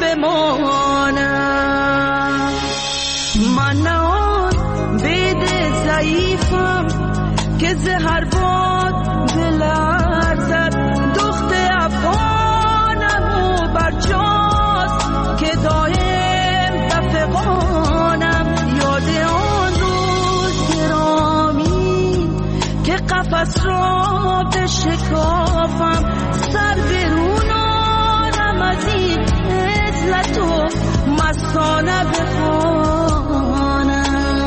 [SPEAKER 19] بمانم. من نه آن بید ضعیفم که زهر باد بلرزد، دخت افغانم و برجاست که دایم تفقانم. یاد آن روز گرامی که قفس را بشکافم، سر برونانم از این عزلت و مستانه بخوانم.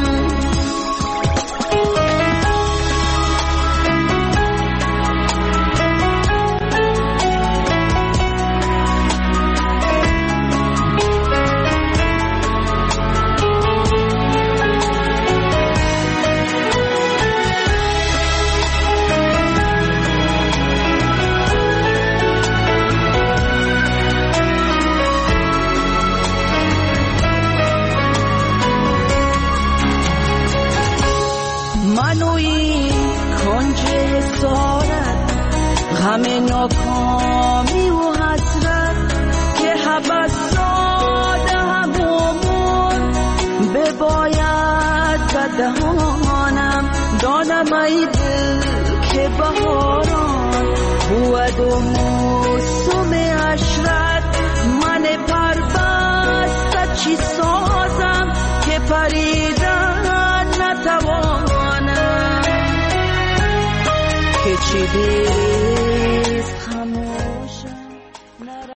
[SPEAKER 19] همه ناکامی و حسرت که حبس داده همون بباید بدهانم. دانم ای دل که بهاران بود و موسم عشرت، من پربسته چی سازم که پریدن نتوانم. که چی